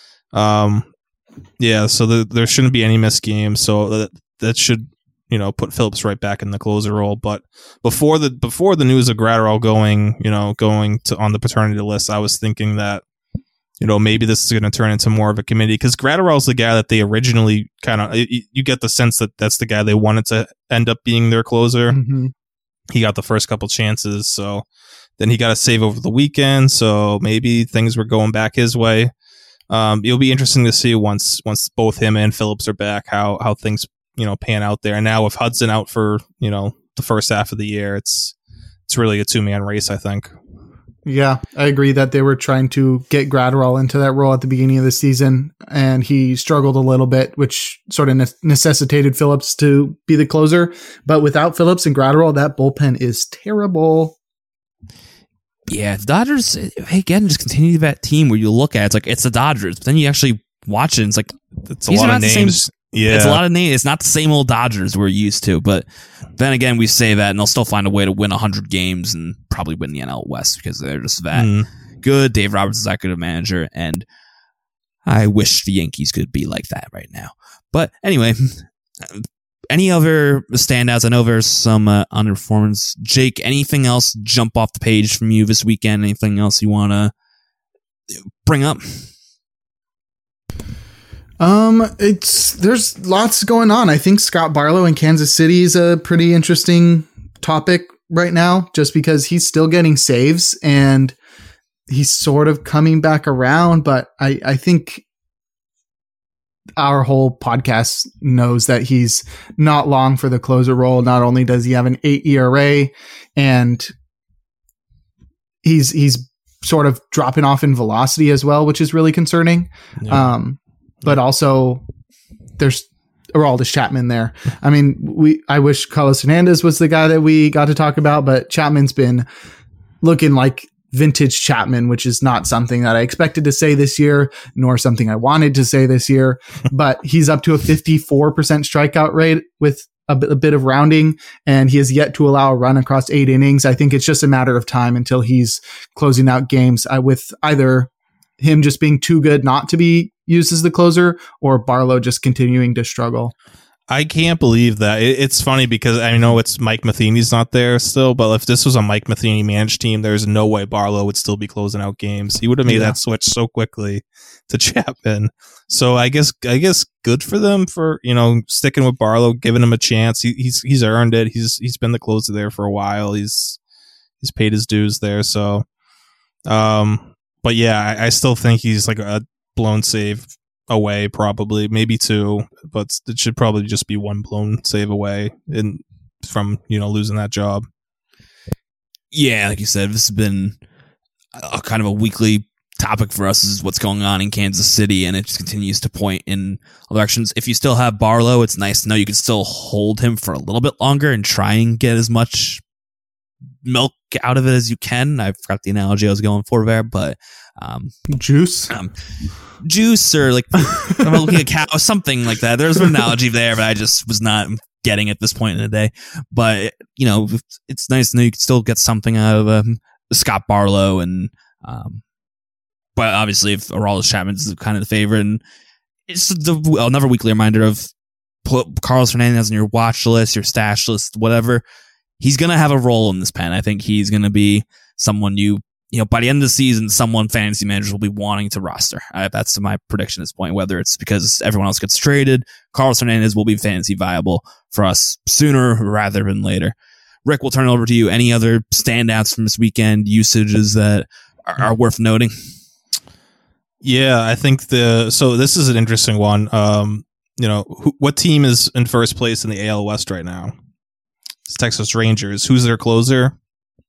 B: so there shouldn't be any missed games. So that should, put Phillips right back in the closer role. But before the news of Graterol going to on the paternity list, I was thinking that, maybe this is going to turn into more of a committee, because Gratterall's the guy that they originally you get the sense that that's the guy they wanted to end up being their closer. Mm-hmm. He got the first couple chances, so then he got a save over the weekend, so maybe things were going back his way. It'll be interesting to see once both him and Phillips are back, how things pan out there. And now with Hudson out for the first half of the year, it's really a 2-man race, I think.
C: Yeah, I agree that they were trying to get Graterol into that role at the beginning of the season, and he struggled a little bit, which sort of necessitated Phillips to be the closer. But without Phillips and Graterol, that bullpen is terrible.
A: Yeah, the Dodgers, again, just continue that team where you look at it, it's like, it's the Dodgers, but then you actually watch it, and it's like,
B: it's a lot of names.
A: It's a lot of names. It's not the same old Dodgers we're used to. But then again, we say that, and they'll still find a way to win 100 games and probably win the NL West because they're just that good. Dave Roberts is that good a manager, and I wish the Yankees could be like that right now. But anyway, any other standouts? I know there's some underperformance. Jake, anything else jump off the page from you this weekend? Anything else you want to bring up?
C: There's lots going on. I think Scott Barlow in Kansas City is a pretty interesting topic right now, just because he's still getting saves and he's sort of coming back around. But I think our whole podcast knows that he's not long for the closer role. Not only does he have an 8 ERA, and he's sort of dropping off in velocity as well, which is really concerning. Yeah. But also there's Aroldis Chapman there. I mean, I wish Carlos Hernandez was the guy that we got to talk about, but Chapman's been looking like vintage Chapman, which is not something that I expected to say this year, nor something I wanted to say this year. But he's up to a 54% strikeout rate with a bit of rounding, and he has yet to allow a run across 8 innings. I think it's just a matter of time until he's closing out games with either him just being too good not to be used as the closer, or Barlow just continuing to struggle.
B: I can't believe that. It's funny because I know it's Mike Matheny's not there still, but if this was a Mike Matheny managed team, there's no way Barlow would still be closing out games. He would have made that switch so quickly to Chapman. So I guess good for them for, sticking with Barlow, giving him a chance. He's earned it. He's been the closer there for a while. He's paid his dues there. So, but yeah, I still think he's like a blown save away, probably maybe 2, but it should probably just be 1 blown save away from losing that job.
A: Yeah, like you said, this has been a kind of a weekly topic for us, is what's going on in Kansas City, and it just continues to point in all directions. If you still have Barlow, it's nice to know you can still hold him for a little bit longer and try and get as much milk out of it as you can. I forgot the analogy I was going for there, but
C: juice
A: or like looking at a cow, something like that. There's an analogy there, but I just was not getting at this point in the day. But it's nice to know you can still get something out of Scott Barlow, and but obviously if Aroldis Chapman's kind of the favorite, and it's another weekly reminder of put Carlos Hernandez on your watch list, your stash list, whatever. He's going to have a role in this pen. I think he's going to be someone by the end of the season, someone fantasy managers will be wanting to roster. That's my prediction at this point, whether it's because everyone else gets traded. Carlos Hernandez will be fantasy viable for us sooner rather than later. Rick, we'll turn it over to you. Any other standouts from this weekend, usages that are worth noting?
B: Yeah, I think so this is an interesting one. What team is in first place in the AL West right now? It's Texas Rangers. Who's their closer?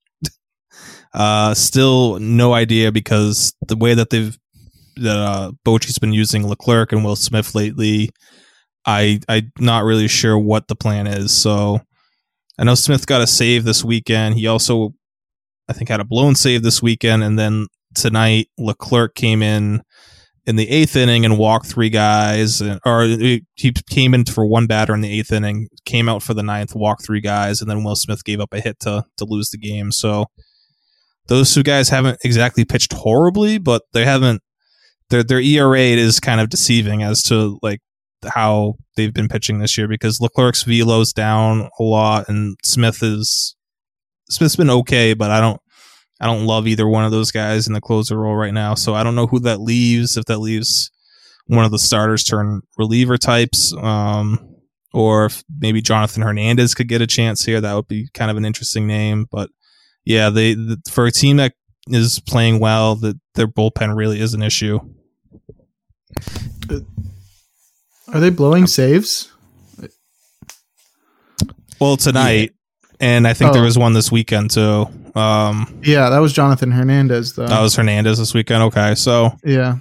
B: Still no idea, because the way that Bochy's been using Leclerc and Will Smith lately, I'm not really sure what the plan is. So I know Smith got a save this weekend. He also, I think, had a blown save this weekend, and then tonight Leclerc came in the 8th inning and walked 3 guys, he came in for 1 batter in the 8th inning, came out for the 9th, walked 3 guys, and then Will Smith gave up a hit to lose the game. So those 2 guys haven't exactly pitched horribly, but they haven't. Their ERA is kind of deceiving as to like how they've been pitching this year, because Leclerc's velo's down a lot, and Smith's been okay, but I don't love either one of those guys in the closer role right now. So I don't know who that leaves, if that leaves one of the starters turn reliever types, or if maybe Jonathan Hernandez could get a chance here. That would be kind of an interesting name. But yeah, for a team that is playing well, their bullpen really is an issue.
C: Are they blowing saves?
B: Well, tonight, and I think there was one this weekend too.
C: Yeah, that was Jonathan Hernandez, though.
B: That was Hernandez this weekend. Okay, so
C: yeah,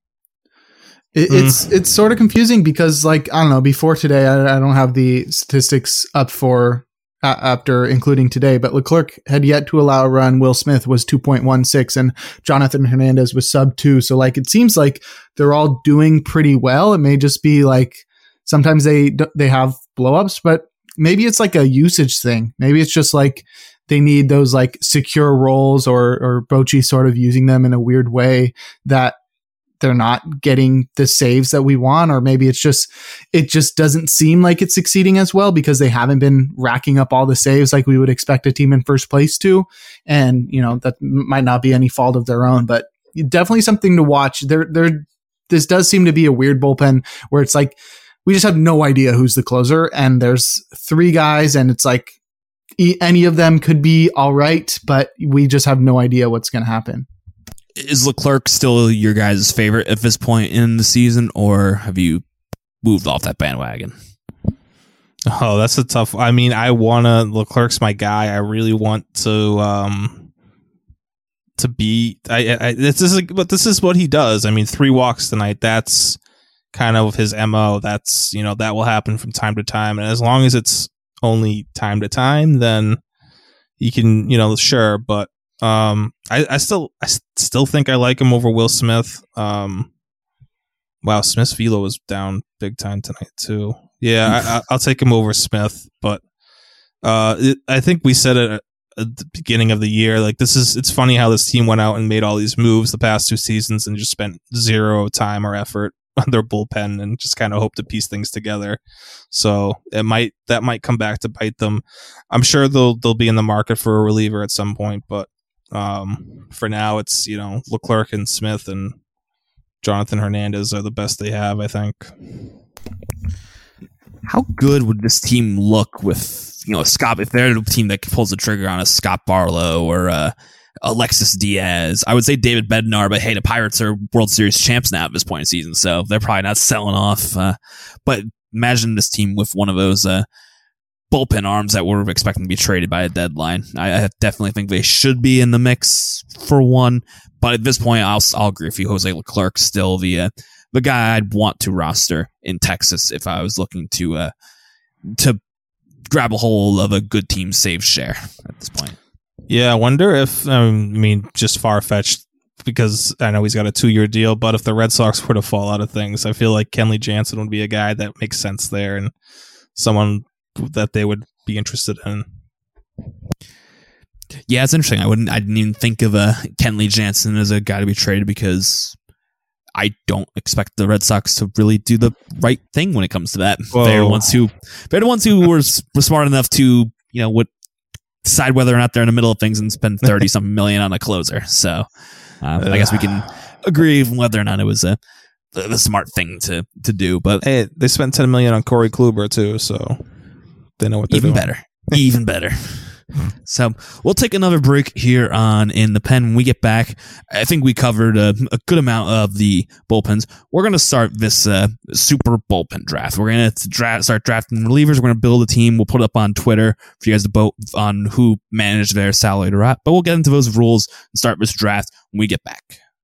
C: it's sort of confusing because, like, I don't know. Before today, I don't have the statistics up for after including today, but Leclerc had yet to allow a run. Will Smith was 2.16, and Jonathan Hernandez was sub 2. So, like, it seems like they're all doing pretty well. It may just be like Sometimes they have blow-ups, but maybe it's like a usage thing. Maybe it's just like they need those like secure roles or Bochy sort of using them in a weird way that they're not getting the saves that we want, or maybe it just doesn't seem like it's succeeding as well because they haven't been racking up all the saves like we would expect a team in first place to. And, that might not be any fault of their own, but definitely something to watch. This does seem to be a weird bullpen where it's like, we just have no idea who's the closer, and there's 3 guys and it's like any of them could be all right, but we just have no idea what's going to happen.
A: Is Leclerc still your guys' favorite at this point in the season, or have you moved off that bandwagon?
B: Oh, that's a tough. I mean, Leclerc's my guy. I really want to be. This is what he does. I mean, 3 walks tonight. That's kind of his MO. That's that will happen from time to time, and as long as it's only time to time, then you can sure, but. I still think I like him over Will Smith. Wow, Smith's velo was down big time tonight too. Yeah, I'll take him over Smith, but I think we said it at the beginning of the year. Like it's funny how this team went out and made all these moves the past 2 seasons and just spent 0 time or effort on their bullpen and just kind of hope to piece things together. So that might come back to bite them. I'm sure they'll be in the market for a reliever at some point, but. For now, it's Leclerc and Smith and Jonathan Hernandez are the best they have, I think.
A: How good would this team look with Scott, if they're the team that pulls the trigger on a Scott Barlow or Alexis Diaz? I would say David Bednar, but hey, the Pirates are World Series champs now at this point in the season, so they're probably not selling off. But imagine this team with one of those bullpen arms that we're expecting to be traded by a deadline. I definitely think they should be in the mix for one, but at this point, I'll agree with you. Jose Leclerc still the guy I'd want to roster in Texas if I was looking to grab a hold of a good team save share at this point.
B: Yeah, I wonder if just far-fetched because I know he's got a 2-year deal, but if the Red Sox were to fall out of things, I feel like Kenley Jansen would be a guy that makes sense there and someone that they would be interested in.
A: Yeah, it's interesting. I didn't even think of Kenley Jansen as a guy to be traded because I don't expect the Red Sox to really do the right thing when it comes to that. Whoa. They're the ones who were smart enough to would decide whether or not they're in the middle of things and spend 30 something million on a closer. So I guess we can agree whether or not it was the smart thing to do. But
B: hey, they spent $10 million on Corey Kluber too, so. They know what they're doing.
A: Even better. So we'll take another break here on In the Pen. When we get back, I think we covered a good amount of the bullpens. We're going to start this super bullpen draft. We're going to start drafting relievers. We're going to build a team. We'll put it up on Twitter for you guys to vote on who managed their salary to wrap. But we'll get into those rules and start this draft when we get back.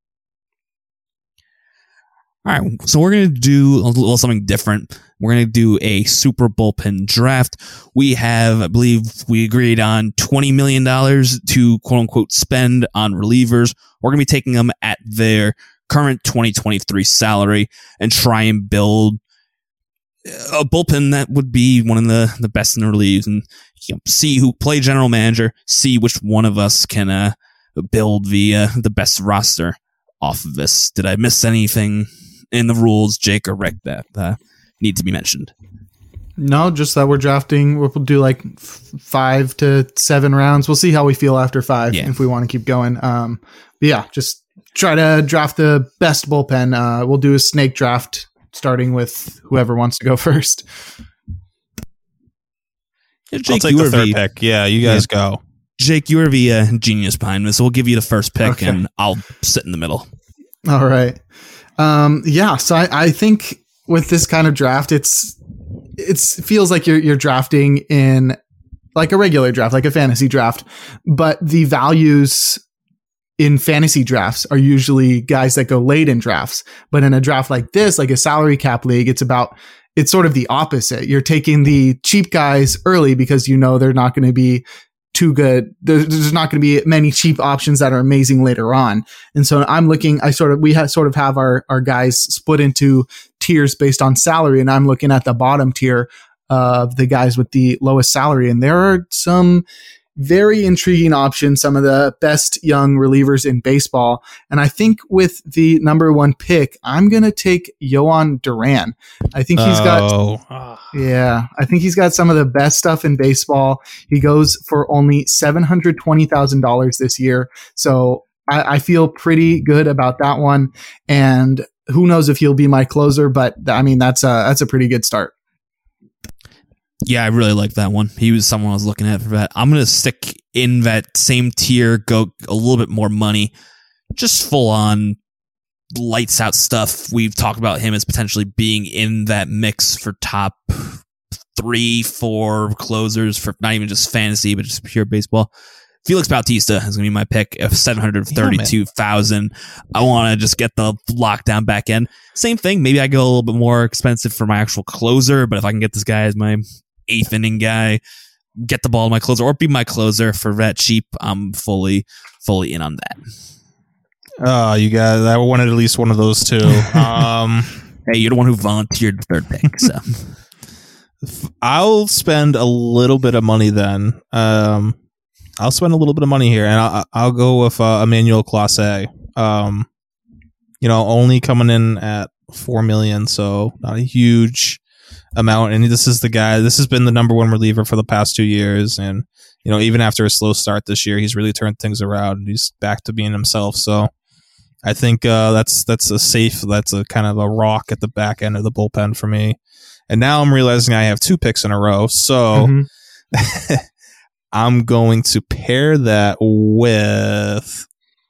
A: All right, so we're going to do a little something different. We're going to do a super bullpen draft. We have, I believe we agreed on $20 million to quote unquote spend on relievers. We're going to be taking them at their current 2023 salary and try and build a bullpen that would be one of the best in the relieves and see who play general manager, see which one of us can build the best roster off of this. Did I miss anything in the rules, Jake or Rick, that need to be mentioned?
C: No, just that we're drafting. We'll do like 5 to 7 rounds. We'll see how we feel after 5 if we want to keep going. But yeah, just try to draft the best bullpen. We'll do a snake draft starting with whoever wants to go first.
A: Yeah, Jake,
B: I'll take the third pick. Yeah, you guys go.
A: Jake, you are the genius behind this, so we'll give you the first pick and I'll sit in the middle.
C: All right. So I think with this kind of draft, it feels like you're drafting in like a regular draft, like a fantasy draft, but the values in fantasy drafts are usually guys that go late in drafts. But in a draft like this, like a salary cap league, it's sort of the opposite. You're taking the cheap guys early because they're not going to be too good. There's not going to be many cheap options that are amazing later on. And so I'm looking, we have our guys split into tiers based on salary, and I'm looking at the bottom tier of the guys with the lowest salary, and there are some very intriguing options, some of the best young relievers in baseball. And I think with the number 1 pick, I'm going to take Yohan Duran. I think he's I think he's got some of the best stuff in baseball. He goes for only $720,000 this year. So I feel pretty good about that one. And who knows if he'll be my closer, but I mean, that's a pretty good start.
A: Yeah, I really like that one. He was someone I was looking at for that. I'm going to stick in that same tier, go a little bit more money, just full on lights out stuff. We've talked about him as potentially being in that mix for top 3-4 closers for not even just fantasy, but just pure baseball. Felix Bautista is going to be my pick of $732,000. I want to just get the lockdown back end. Same thing. Maybe I go a little bit more expensive for my actual closer, but if I can get this guy as my 8th inning guy, get the ball to my closer, or be my closer for that cheap, I'm fully in on that.
B: You guys, I wanted at least one of those two.
A: Hey, you're the one who volunteered the 3rd pick, so
B: I'll spend a little bit of money then. I'll spend a little bit of money here, and I'll go with Emmanuel Clase. Only coming in at $4 million, so not a huge amount. And this is the guy. This has been the number 1 reliever for the past 2 years, and even after a slow start this year, he's really turned things around. And he's back to being himself. So I think that's a kind of a rock at the back end of the bullpen for me. And now I'm realizing I have 2 picks in a row, so. I'm going to pair that with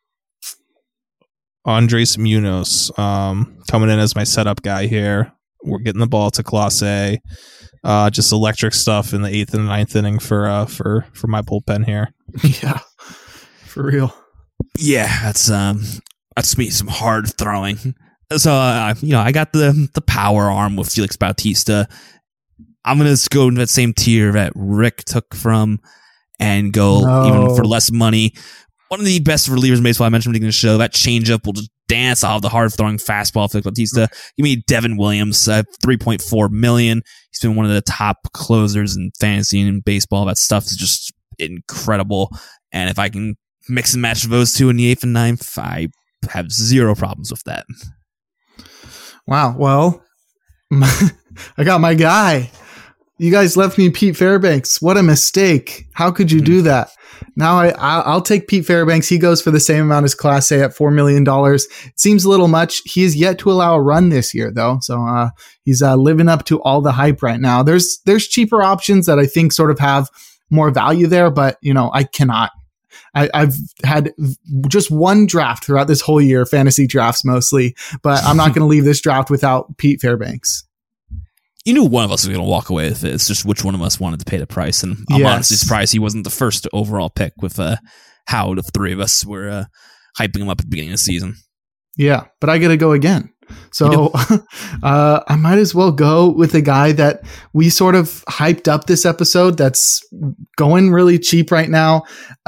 B: Andres Munoz, coming in as my setup guy here. We're getting the ball to Clase. Just electric stuff in the 8th and 9th inning for my bullpen here.
C: Yeah, for real.
A: Yeah, that's me some hard throwing. So I got the power arm with Felix Bautista. I'm gonna go in that same tier that Rick took from. And go even for less money. One of the best relievers in baseball I mentioned in the show. That changeup will just dance off the hard throwing fastball. Felix Bautista. Give me Devin Williams, $3.4 million. He's been one of the top closers in fantasy and in baseball. That stuff is just incredible. And if I can mix and match those two in the 8th and 9th, I have zero problems with that.
C: Wow. Well, I got my guy. You guys left me Pete Fairbanks. What a mistake. How could you do that? Now I'll take Pete Fairbanks. He goes for the same amount as Clase at $4 million. It seems a little much. He is yet to allow a run this year, though. So he's living up to all the hype right now. There's cheaper options that I think sort of have more value there, but I cannot. I've had just one draft throughout this whole year, fantasy drafts mostly, but I'm not going to leave this draft without Pete Fairbanks.
A: You knew one of us was going to walk away with it. It's just which one of us wanted to pay the price. And I'm honestly surprised he wasn't the first overall pick with how the 3 of us were hyping him up at the beginning of the season.
C: Yeah, but I got to go again. So I might as well go with a guy that we sort of hyped up this episode that's going really cheap right now.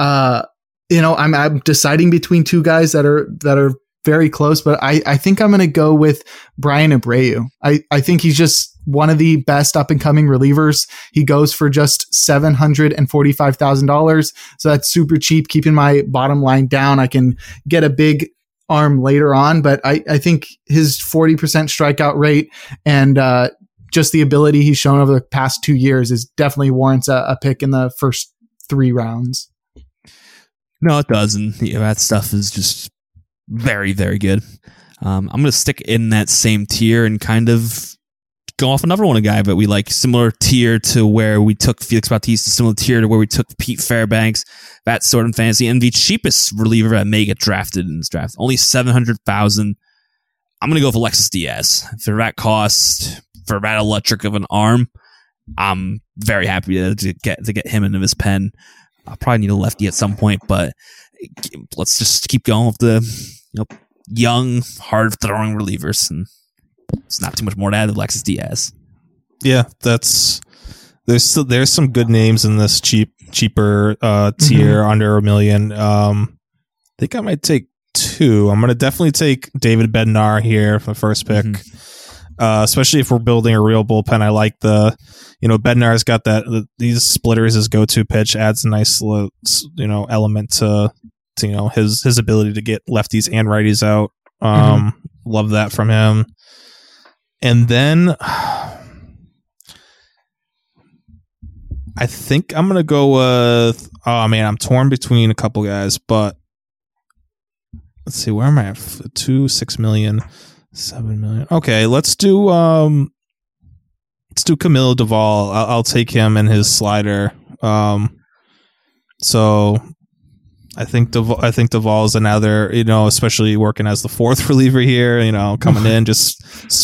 C: I'm deciding between 2 guys that are very close, but I think I'm going to go with Brian Abreu. I think he's just one of the best up and coming relievers. He goes for just $745,000. So that's super cheap, keeping my bottom line down. I can get a big arm later on, but I think his 40% strikeout rate and just the ability he's shown over the past 2 years is definitely warrants a pick in the first 3 rounds.
A: No, it does. And that stuff is just very, very good. I'm going to stick in that same tier and kind of go off another one, a guy that we like, similar tier to where we took Felix Bautista, similar tier to where we took Pete Fairbanks, that sort of fantasy, and the cheapest reliever that may get drafted in this draft, only $700,000. I'm going to go with Alexis Diaz. For that cost, for that electric of an arm, I'm very happy to get him into this pen. I'll probably need a lefty at some point, but let's just keep going with the young, hard-throwing relievers, and it's not too much more to add to Alexis Diaz.
B: Yeah, there's some good names in this cheaper tier under $1 million. I think I might take 2. I'm going to definitely take David Bednar here for the first pick. especially if we're building a real bullpen. I like Bednar's got these splitters, his go-to pitch adds a nice element to his ability to get lefties and righties out. Love that from him. And then I think I'm going to go with, I'm torn between a couple guys, but let's see, where am I at? 6 million, 7 million. Okay, let's do Camilo Doval. I'll take him and his slider. So I think Doval is another, especially working as the fourth reliever here, coming in, just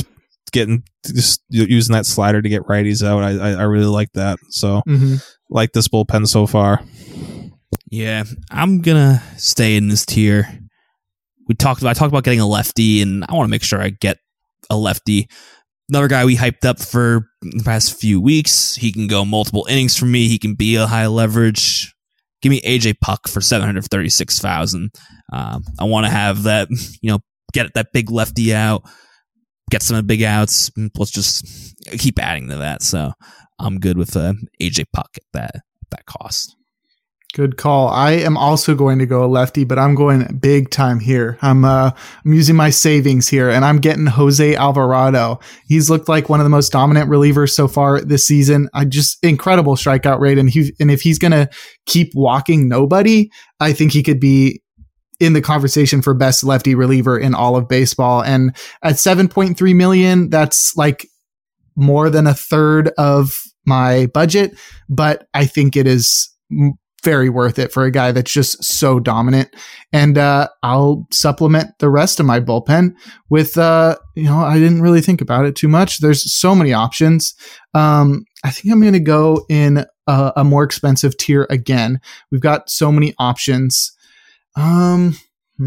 B: using that slider to get righties out. I really like that. So like this bullpen so far.
A: Yeah, I'm gonna stay in this tier. I talked about getting a lefty, and I want to make sure I get a lefty. Another guy we hyped up for the past few weeks. He can go multiple innings for me. He can be a high leverage. Give me AJ Puk for $736,000. I want to have that, get that big lefty out, get some of the big outs. Let's just keep adding to that. So I'm good with AJ Puk at that cost.
C: Good call. I am also going to go a lefty, but I'm going big time here. I'm using my savings here, and I'm getting Jose Alvarado. He's looked like one of the most dominant relievers so far this season. Incredible strikeout rate, and if he's going to keep walking nobody, I think he could be in the conversation for best lefty reliever in all of baseball. And at $7.3 million, that's like more than a third of my budget, but I think it is very worth it for a guy that's just so dominant. And I'll supplement the rest of my bullpen with, I didn't really think about it too much. There's so many options. I think I'm going to go in a more expensive tier again. We've got so many options. The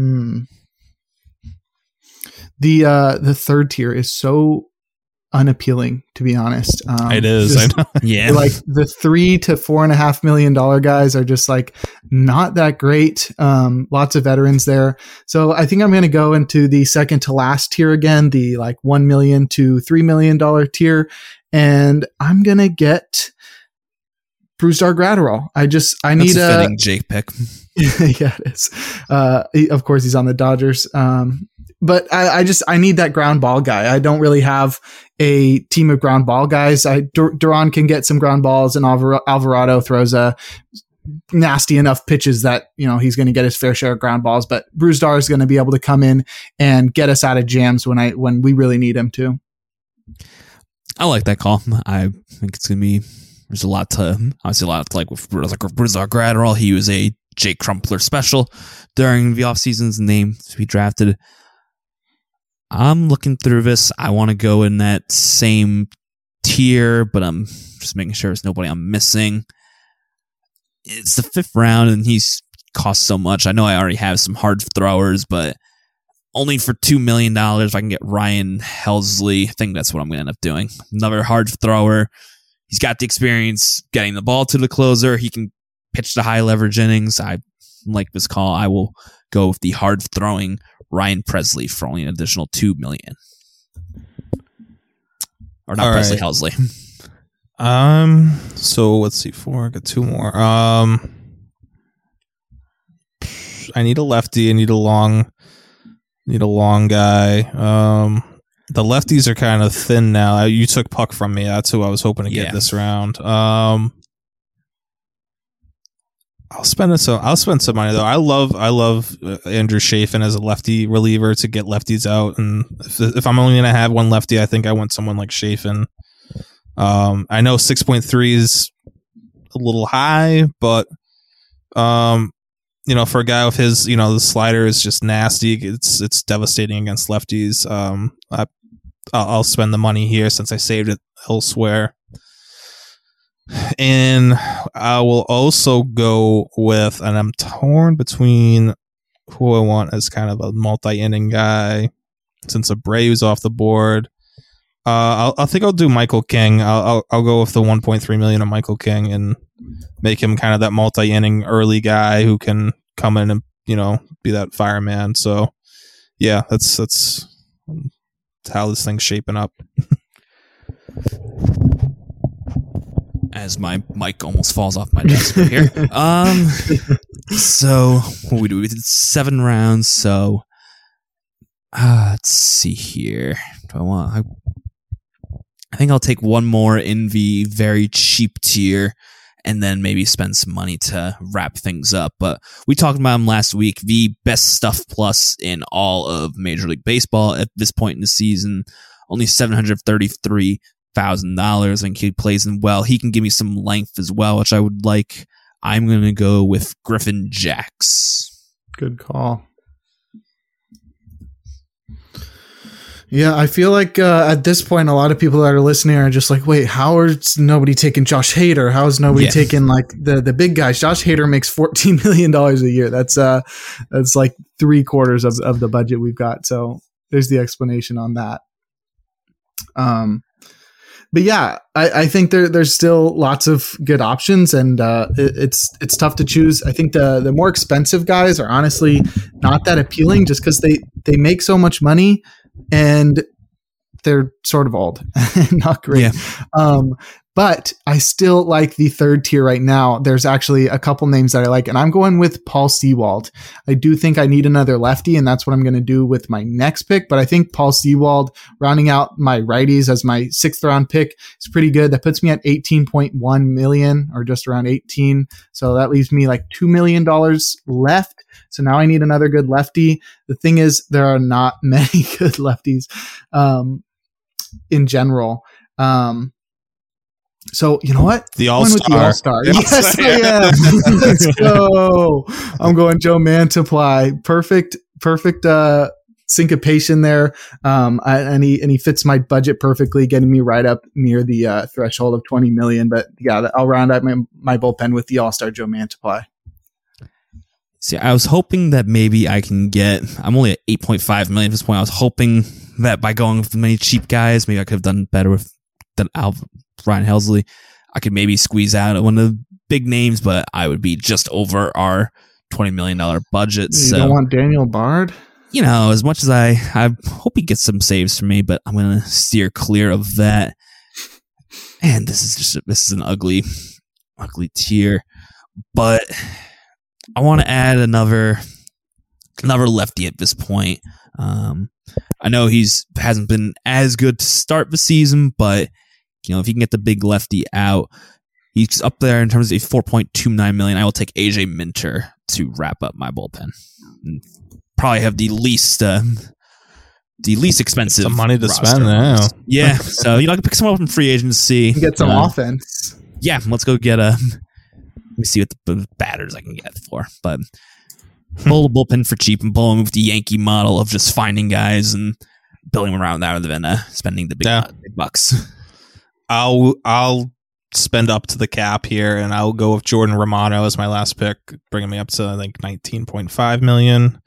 C: third tier is so unappealing, to be honest.
B: It is. I know.
A: Yeah.
C: Like the $3 to $4.5 million guys are just like not that great. Lots of veterans there. So I think I'm going to go into the second to last tier again, the like $1 million to $3 million tier. And I'm going to get Brusdar Graterol. I need
A: a fitting Jake pick.
C: Yeah, it is. Of course he's on the Dodgers. But I need that ground ball guy. I don't really have a team of ground ball guys. Duran can get some ground balls, and Alvarado throws a nasty enough pitches that, he's going to get his fair share of ground balls, but Brusdar is going to be able to come in and get us out of jams when we really need him to.
A: I like that call. I think it's going to be, there's a lot to like with Brusdar Graterol. He was a Jake Crumpler special during the offseason's name to be drafted. I'm looking through this. I want to go in that same tier, but I'm just making sure there's nobody I'm missing. It's the 5th round, and he's cost so much. I know I already have some hard throwers, but only for $2 million, if I can get Ryan Helsley, I think that's what I'm going to end up doing. Another hard thrower. He's got the experience getting the ball to the closer. He can pitch the high leverage innings. I like this call. I will go with the hard throwing Ryan Presley for only an additional $2 million. Or not. All Presley, right. Helsley.
B: So let's see, 4. I got 2 more. I need a lefty. I need a long guy. The lefties are kind of thin now. You took Puk from me. That's who I was hoping to get this round. I'll spend some money though. I love Andrew Chafin as a lefty reliever to get lefties out, and if I'm only gonna have one lefty, I think I want someone like Chafin. I know 6.3 is a little high, but for a guy with his, the slider is just nasty. It's devastating against lefties. I'll spend the money here since I saved it elsewhere. And I will also go with, and I'm torn between who I want as kind of a multi-inning guy, since Abreu's off the board. I think I'll do Michael King. I'll go with the 1.3 million of Michael King and make him kind of that multi-inning early guy who can come in and be that fireman. So yeah, that's how this thing's shaping up.
A: As my mic almost falls off my desk right here. So what we do? We did 7 rounds. So let's see here. I think I'll take one more in the very cheap tier, and then maybe spend some money to wrap things up. But we talked about him last week. The best stuff plus in all of Major League Baseball at this point in the season. Only $733,000, and he plays in well. He can give me some length as well, which I would like. I'm going to go with Griffin Jax.
C: Good call. Yeah, I feel like at this point, a lot of people that are listening are just like, wait, how is nobody taking Josh Hader? How is nobody taking like the big guys? Josh Hader makes $14 million a year. That's like 3/4 of the budget we've got. So there's the explanation on that. But yeah, I think there's still lots of good options, and it's tough to choose. I think the more expensive guys are honestly not that appealing, just because they make so much money and they're sort of old, not great. Yeah. But I still like the third tier right now. There's actually a couple names that I like, and I'm going with Paul Sewald. I do think I need another lefty, and that's what I'm going to do with my next pick. But I think Paul Sewald, rounding out my righties as my 6th round pick, is pretty good. That puts me at $18.1 million, or just around 18. So that leaves me like $2 million left. So now I need another good lefty. The thing is, there are not many good lefties in general. So you know what?
B: The All-Star.
C: Yes, I am. Let's go. I'm going Joe Mantiply. Perfect syncopation there. And he fits my budget perfectly, getting me right up near the threshold of 20 million. But yeah, I'll round out my bullpen with the All-Star Joe Mantiply.
A: See, I was hoping that maybe I can get, I'm only at 8.5 million at this point. I was hoping that by going with many cheap guys, maybe I could have done better with Ryan Helsley. I could maybe squeeze out one of the big names, but I would be just over our $20 million budget.
C: You don't want Daniel Bard?
A: You know, as much as I hope he gets some saves for me, but I'm going to steer clear of that. And this is an ugly tier, but I want to add another lefty at this point. I know hasn't been as good to start the season, but you know, if you can get the big lefty out, he's up there in terms of $4.29 million. I will take AJ Minter to wrap up my bullpen. And probably have the least expensive.
B: Some money to spend now.
A: Yeah, so I can pick someone up from free agency.
C: Get some offense.
A: Yeah, let's go get let me see what the batters I can get for. But pull the bullpen for cheap and pull them with the Yankee model of just finding guys and building them around rather than spending the big bucks.
B: I'll spend up to the cap here, and I'll go with Jordan Romano as my last pick, bringing me up to I think 19.5 million.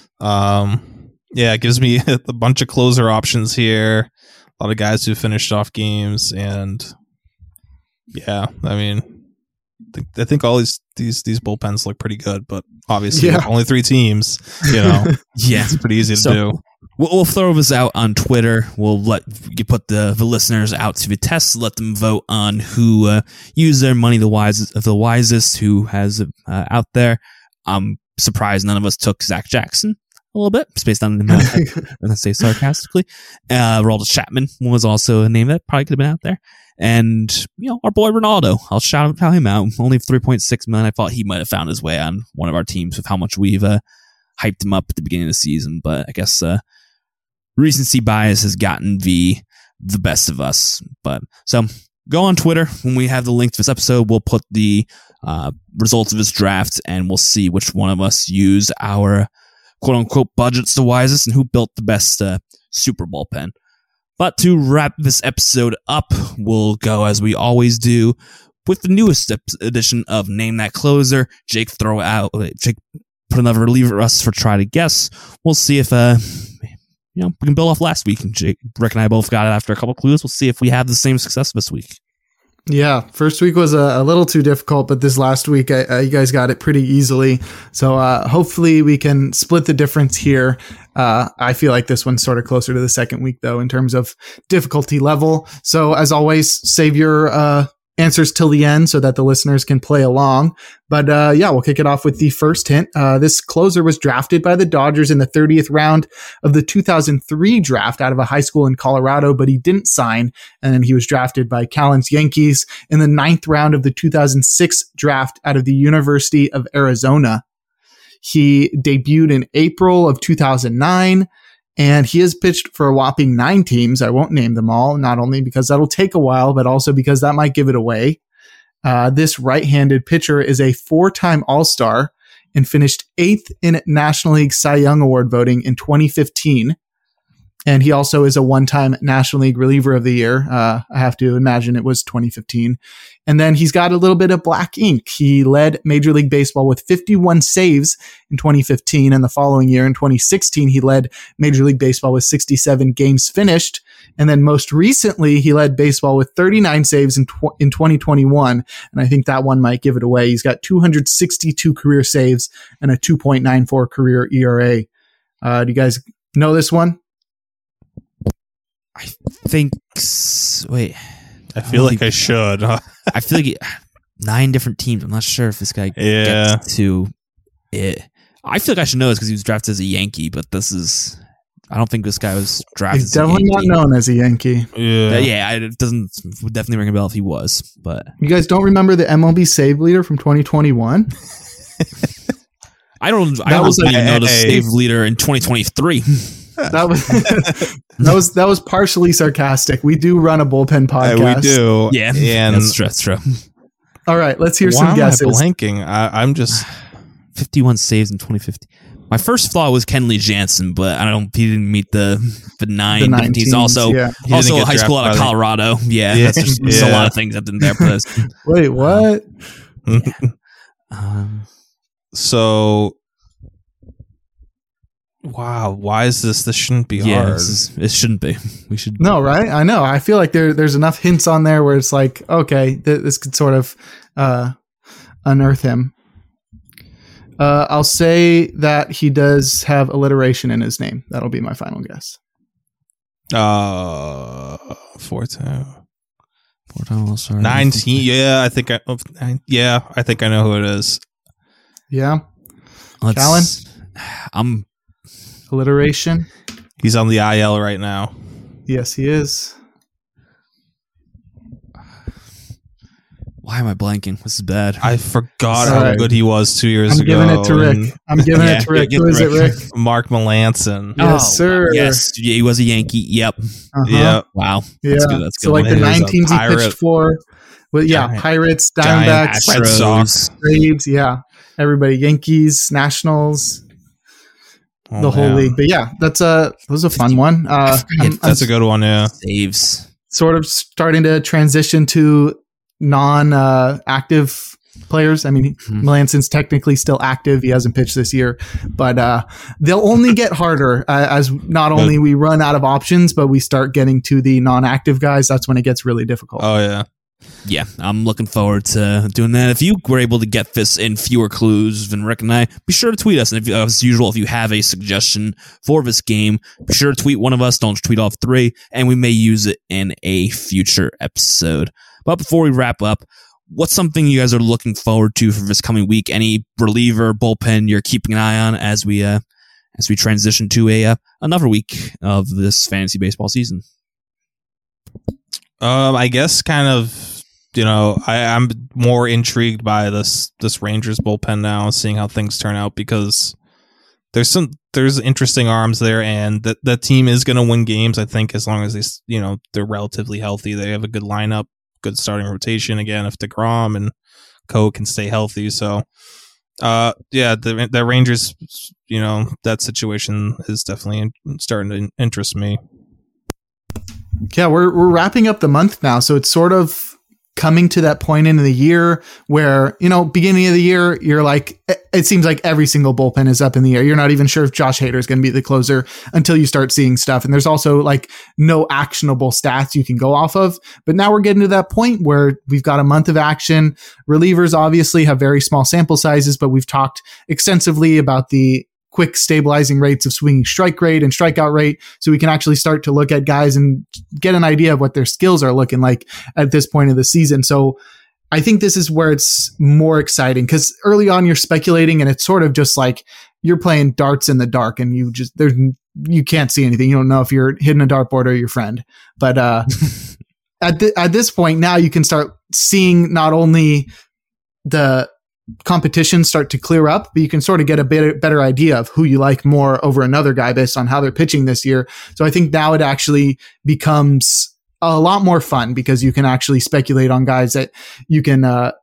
B: Yeah, it gives me a bunch of closer options here, a lot of guys who finished off games, and yeah, I mean, I think all these bullpens look pretty good, but obviously only 3 teams, yeah, it's pretty easy to do.
A: We'll throw this out on Twitter. We'll let you put the listeners out to the test. Let them vote on who used their money the wisest, who has out there. I'm surprised none of us took Zach Jackson a little bit, just based on the amount. I'm gonna say sarcastically. Aroldis Chapman was also a name that probably could have been out there. And our boy Ronaldo, I'll shout him out. Only 3.6 million. I thought he might have found his way on one of our teams with how much we've hyped him up at the beginning of the season, but I guess recency bias has gotten the best of us. But so go on Twitter. When we have the link to this episode, we'll put the results of this draft, and we'll see which one of us used our quote unquote budgets the wisest and who built the best super bullpen. But to wrap this episode up, we'll go as we always do with the newest edition of Name That Closer. Jake put another reliever us for try to guess. We'll see if we can build off last week. Rick and I both got it after a couple clues. We'll see if we have the same success this week.
C: Yeah, first week was a little too difficult, but this last week you guys got it pretty easily. So hopefully we can split the difference here. I feel like this one's sort of closer to the second week, though, in terms of difficulty level. So as always, save your answers till the end so that the listeners can play along. But we'll kick it off with the first hint. This closer was drafted by the Dodgers in the 30th round of the 2003 draft out of a high school in Colorado, but he didn't sign. And then he was drafted by Callan's Yankees in the 9th round of the 2006 draft out of the University of Arizona. He debuted in April of 2009. And he has pitched for a whopping 9 teams. I won't name them all, not only because that'll take a while, but also because that might give it away. This right-handed pitcher is a 4-time All-Star and finished 8th in National League Cy Young Award voting in 2015. And he also is a 1-time National League Reliever of the Year. I have to imagine it was 2015. And then he's got a little bit of black ink. He led Major League Baseball with 51 saves in 2015. And the following year, in 2016, he led Major League Baseball with 67 games finished. And then most recently, he led baseball with 39 saves in 2021. And I think that one might give it away. He's got 262 career saves and a 2.94 career ERA. Do you guys know this one?
A: I think. Wait.
B: I feel like I should.
A: I feel like 9 different teams. I'm not sure if this guy gets to it. I feel like I should know this because he was drafted as a Yankee, but this is. I don't think this guy was drafted.
C: He's definitely not known as a Yankee.
A: It doesn't definitely ring a bell if he was. But
C: you guys don't remember the MLB save leader from 2021?
A: I don't know the save leader in 2023.
C: That was partially sarcastic. We do run a bullpen podcast.
B: We do.
A: Yeah, and that's true.
C: All right, let's hear some guesses.
B: Why am I blanking? I'm just
A: 51 saves in 2015. My first thought was Kenley Jansen, but he didn't meet the 9 teams. Also a high school out of Colorado. That's just a lot of things that didn't there.
C: Wait, what?
B: So. Wow, why is this? This shouldn't be hard.
A: It shouldn't be. We should.
C: No, right? I know. I feel like there's enough hints on there where it's like, okay, this could sort of unearth him. I'll say that he does have alliteration in his name. That'll be my final guess.
B: 4-2.
A: 4-time All-Star.
B: 19. Yeah, I think I know who it is.
C: Yeah. Callan? Alliteration.
B: He's on the IL right now.
C: Yes, he is.
A: Why am I blanking? This is bad.
B: I forgot how good he was 2 years ago.
C: I'm giving it to Rick. Who is it, Rick?
B: Mark Melanson.
C: Yes, sir.
A: Yes, he was a Yankee. Yep.
B: Yeah.
A: Wow.
C: Yeah.
A: That's good.
C: So like the 9 teams he pitched for. Well, yeah, Pirates, Diamondbacks,
B: Red Sox,
C: Braves. Yeah, everybody. Yankees, Nationals. The whole league. But yeah, that was a fun one.
B: That's a good one, yeah.
A: Saves.
C: Sort of starting to transition to non-active players. I mean, Melanson's technically still active. He hasn't pitched this year. But they'll only get harder as not only we run out of options, but we start getting to the non-active guys. That's when it gets really difficult.
B: Oh, yeah.
A: Yeah, I'm looking forward to doing that. If you were able to get this in fewer clues than Rick and I, be sure to tweet us. And if, as usual, if you have a suggestion for this game, be sure to tweet one of us. Don't tweet off 3, and we may use it in a future episode. But before we wrap up, what's something you guys are looking forward to for this coming week? Any reliever, bullpen you're keeping an eye on as we transition to another week of this fantasy baseball season?
B: I guess kind of, I'm more intrigued by this Rangers bullpen now, seeing how things turn out, because there's interesting arms there, and that team is going to win games, I think, as long as they're relatively healthy. They have a good lineup, good starting rotation. Again, if DeGrom and Cole can stay healthy. So, the Rangers, that situation is definitely starting to interest me.
C: Yeah, we're wrapping up the month now, so it's sort of coming to that point in the year where, beginning of the year, you're like, it seems like every single bullpen is up in the air. You're not even sure if Josh Hader is going to be the closer until you start seeing stuff. And there's also like no actionable stats you can go off of. But now we're getting to that point where we've got a month of action. Relievers obviously have very small sample sizes, but we've talked extensively about the quick stabilizing rates of swinging strike rate and strikeout rate. So we can actually start to look at guys and get an idea of what their skills are looking like at this point of the season. So I think this is where it's more exciting, because early on you're speculating and it's sort of just like you're playing darts in the dark and you can't see anything. You don't know if you're hitting a dartboard or your friend. But at this point now you can start seeing not only the competition start to clear up, but you can sort of get a better idea of who you like more over another guy based on how they're pitching this year. So I think now it actually becomes a lot more fun, because you can actually speculate on guys that you can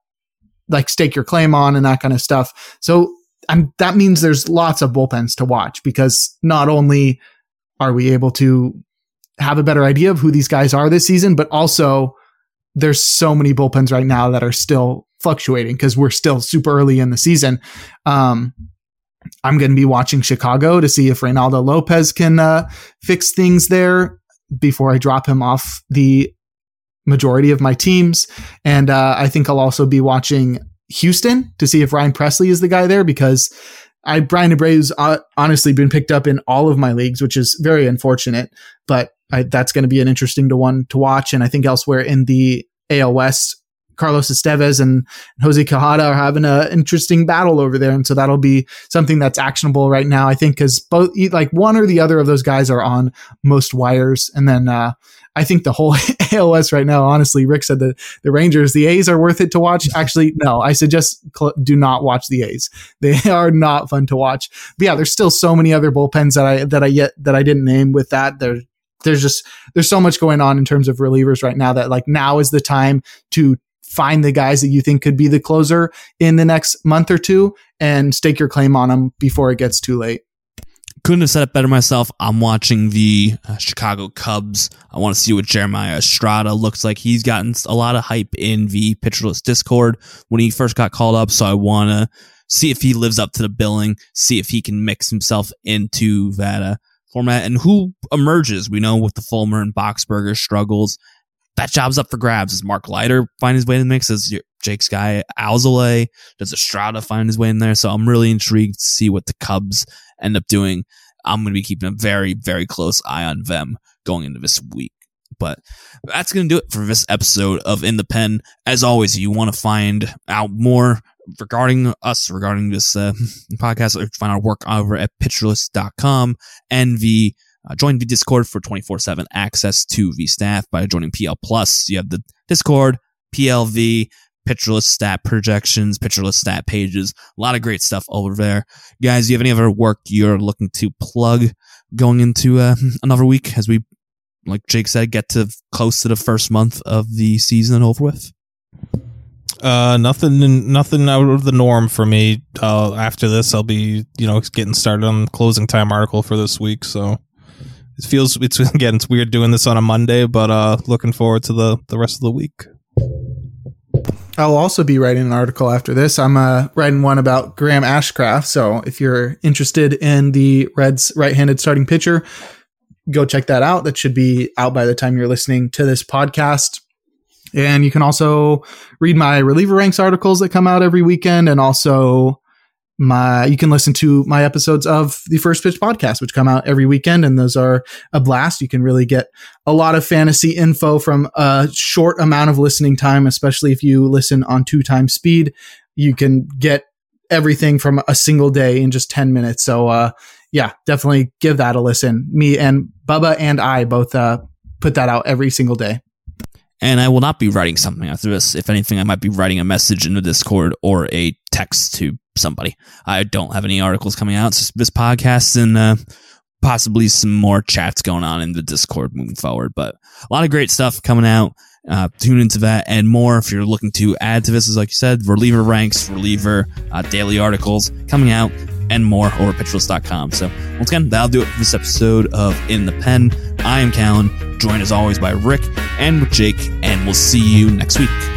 C: like stake your claim on and that kind of stuff. So that means there's lots of bullpens to watch, because not only are we able to have a better idea of who these guys are this season, but also there's so many bullpens right now that are still fluctuating because we're still super early in the season. I'm going to be watching Chicago to see if Reynaldo Lopez can fix things there before I drop him off the majority of my teams. And I think I'll also be watching Houston to see if Ryan Presley is the guy there, because Brian Abreu's honestly been picked up in all of my leagues, which is very unfortunate, but that's going to be an interesting one to watch. And I think elsewhere in the AL West, Carlos Estevez and Jose Quijada are having an interesting battle over there. And so that'll be something that's actionable right now, I think, because both, like, one or the other of those guys are on most wires. And then I think the whole AL West right now, honestly, Rick said that the Rangers, the A's are worth it to watch. Actually, no, I suggest do not watch the A's. They are not fun to watch. But yeah, there's still so many other bullpens that I didn't name with that. There's so much going on in terms of relievers right now that, like, now is the time to find the guys that you think could be the closer in the next month or two and stake your claim on them before it gets too late.
A: Couldn't have said it better myself. I'm watching the Chicago Cubs. I want to see what Jeremiah Estrada looks like. He's gotten a lot of hype in the Pitcherless Discord when he first got called up, so I want to see if he lives up to the billing, see if he can mix himself into that format, and who emerges. We know with the Fulmer and Boxberger struggles, that job's up for grabs. Does Mark Leiter find his way in the mix? Does Jake's guy Alzolay? Does Estrada find his way in there? So I'm really intrigued to see what the Cubs end up doing. I'm going to be keeping a very, very close eye on them going into this week. But that's going to do it for this episode of In the Pen. As always, if you want to find out more regarding us, regarding this podcast, or find our work over at pitcherless.com and join the Discord for 24/7 access to the staff by joining PL Plus. You have the Discord, PLV, Pitcherless stat projections, Pitcherless stat pages, a lot of great stuff over there. Guys, do you have any other work you're looking to plug going into another week as we, like Jake said, get to close to the first month of the season and over with?
B: Nothing out of the norm for me. After this, I'll be, getting started on the closing time article for this week. So it's weird doing this on a Monday, but looking forward to the rest of the week.
C: I'll also be writing an article after this. I'm writing one about Graham Ashcraft. So if you're interested in the Reds' right-handed starting pitcher, go check that out. That should be out by the time you're listening to this podcast. And you can also read my reliever ranks articles that come out every weekend, and also you can listen to my episodes of the First Pitch podcast, which come out every weekend, and those are a blast. You can really get a lot of fantasy info from a short amount of listening time, especially if you listen on 2x speed. You can get everything from a single day in just 10 minutes. So yeah, definitely give that a listen. Me and Bubba and I both put that out every single day.
A: And I will not be writing something after this. If anything, I might be writing a message in the Discord or a text to somebody. I don't have any articles coming out. It's just this podcast and possibly some more chats going on in the Discord moving forward. But a lot of great stuff coming out. Tune into that and more. If you're looking to add to this, as like you said, reliever ranks, reliever daily articles coming out, and more over pitcherless.com. So once again, that'll do it for this episode of In the Pen. I am Callan, joined as always by Rick and Jake, and we'll see you next week.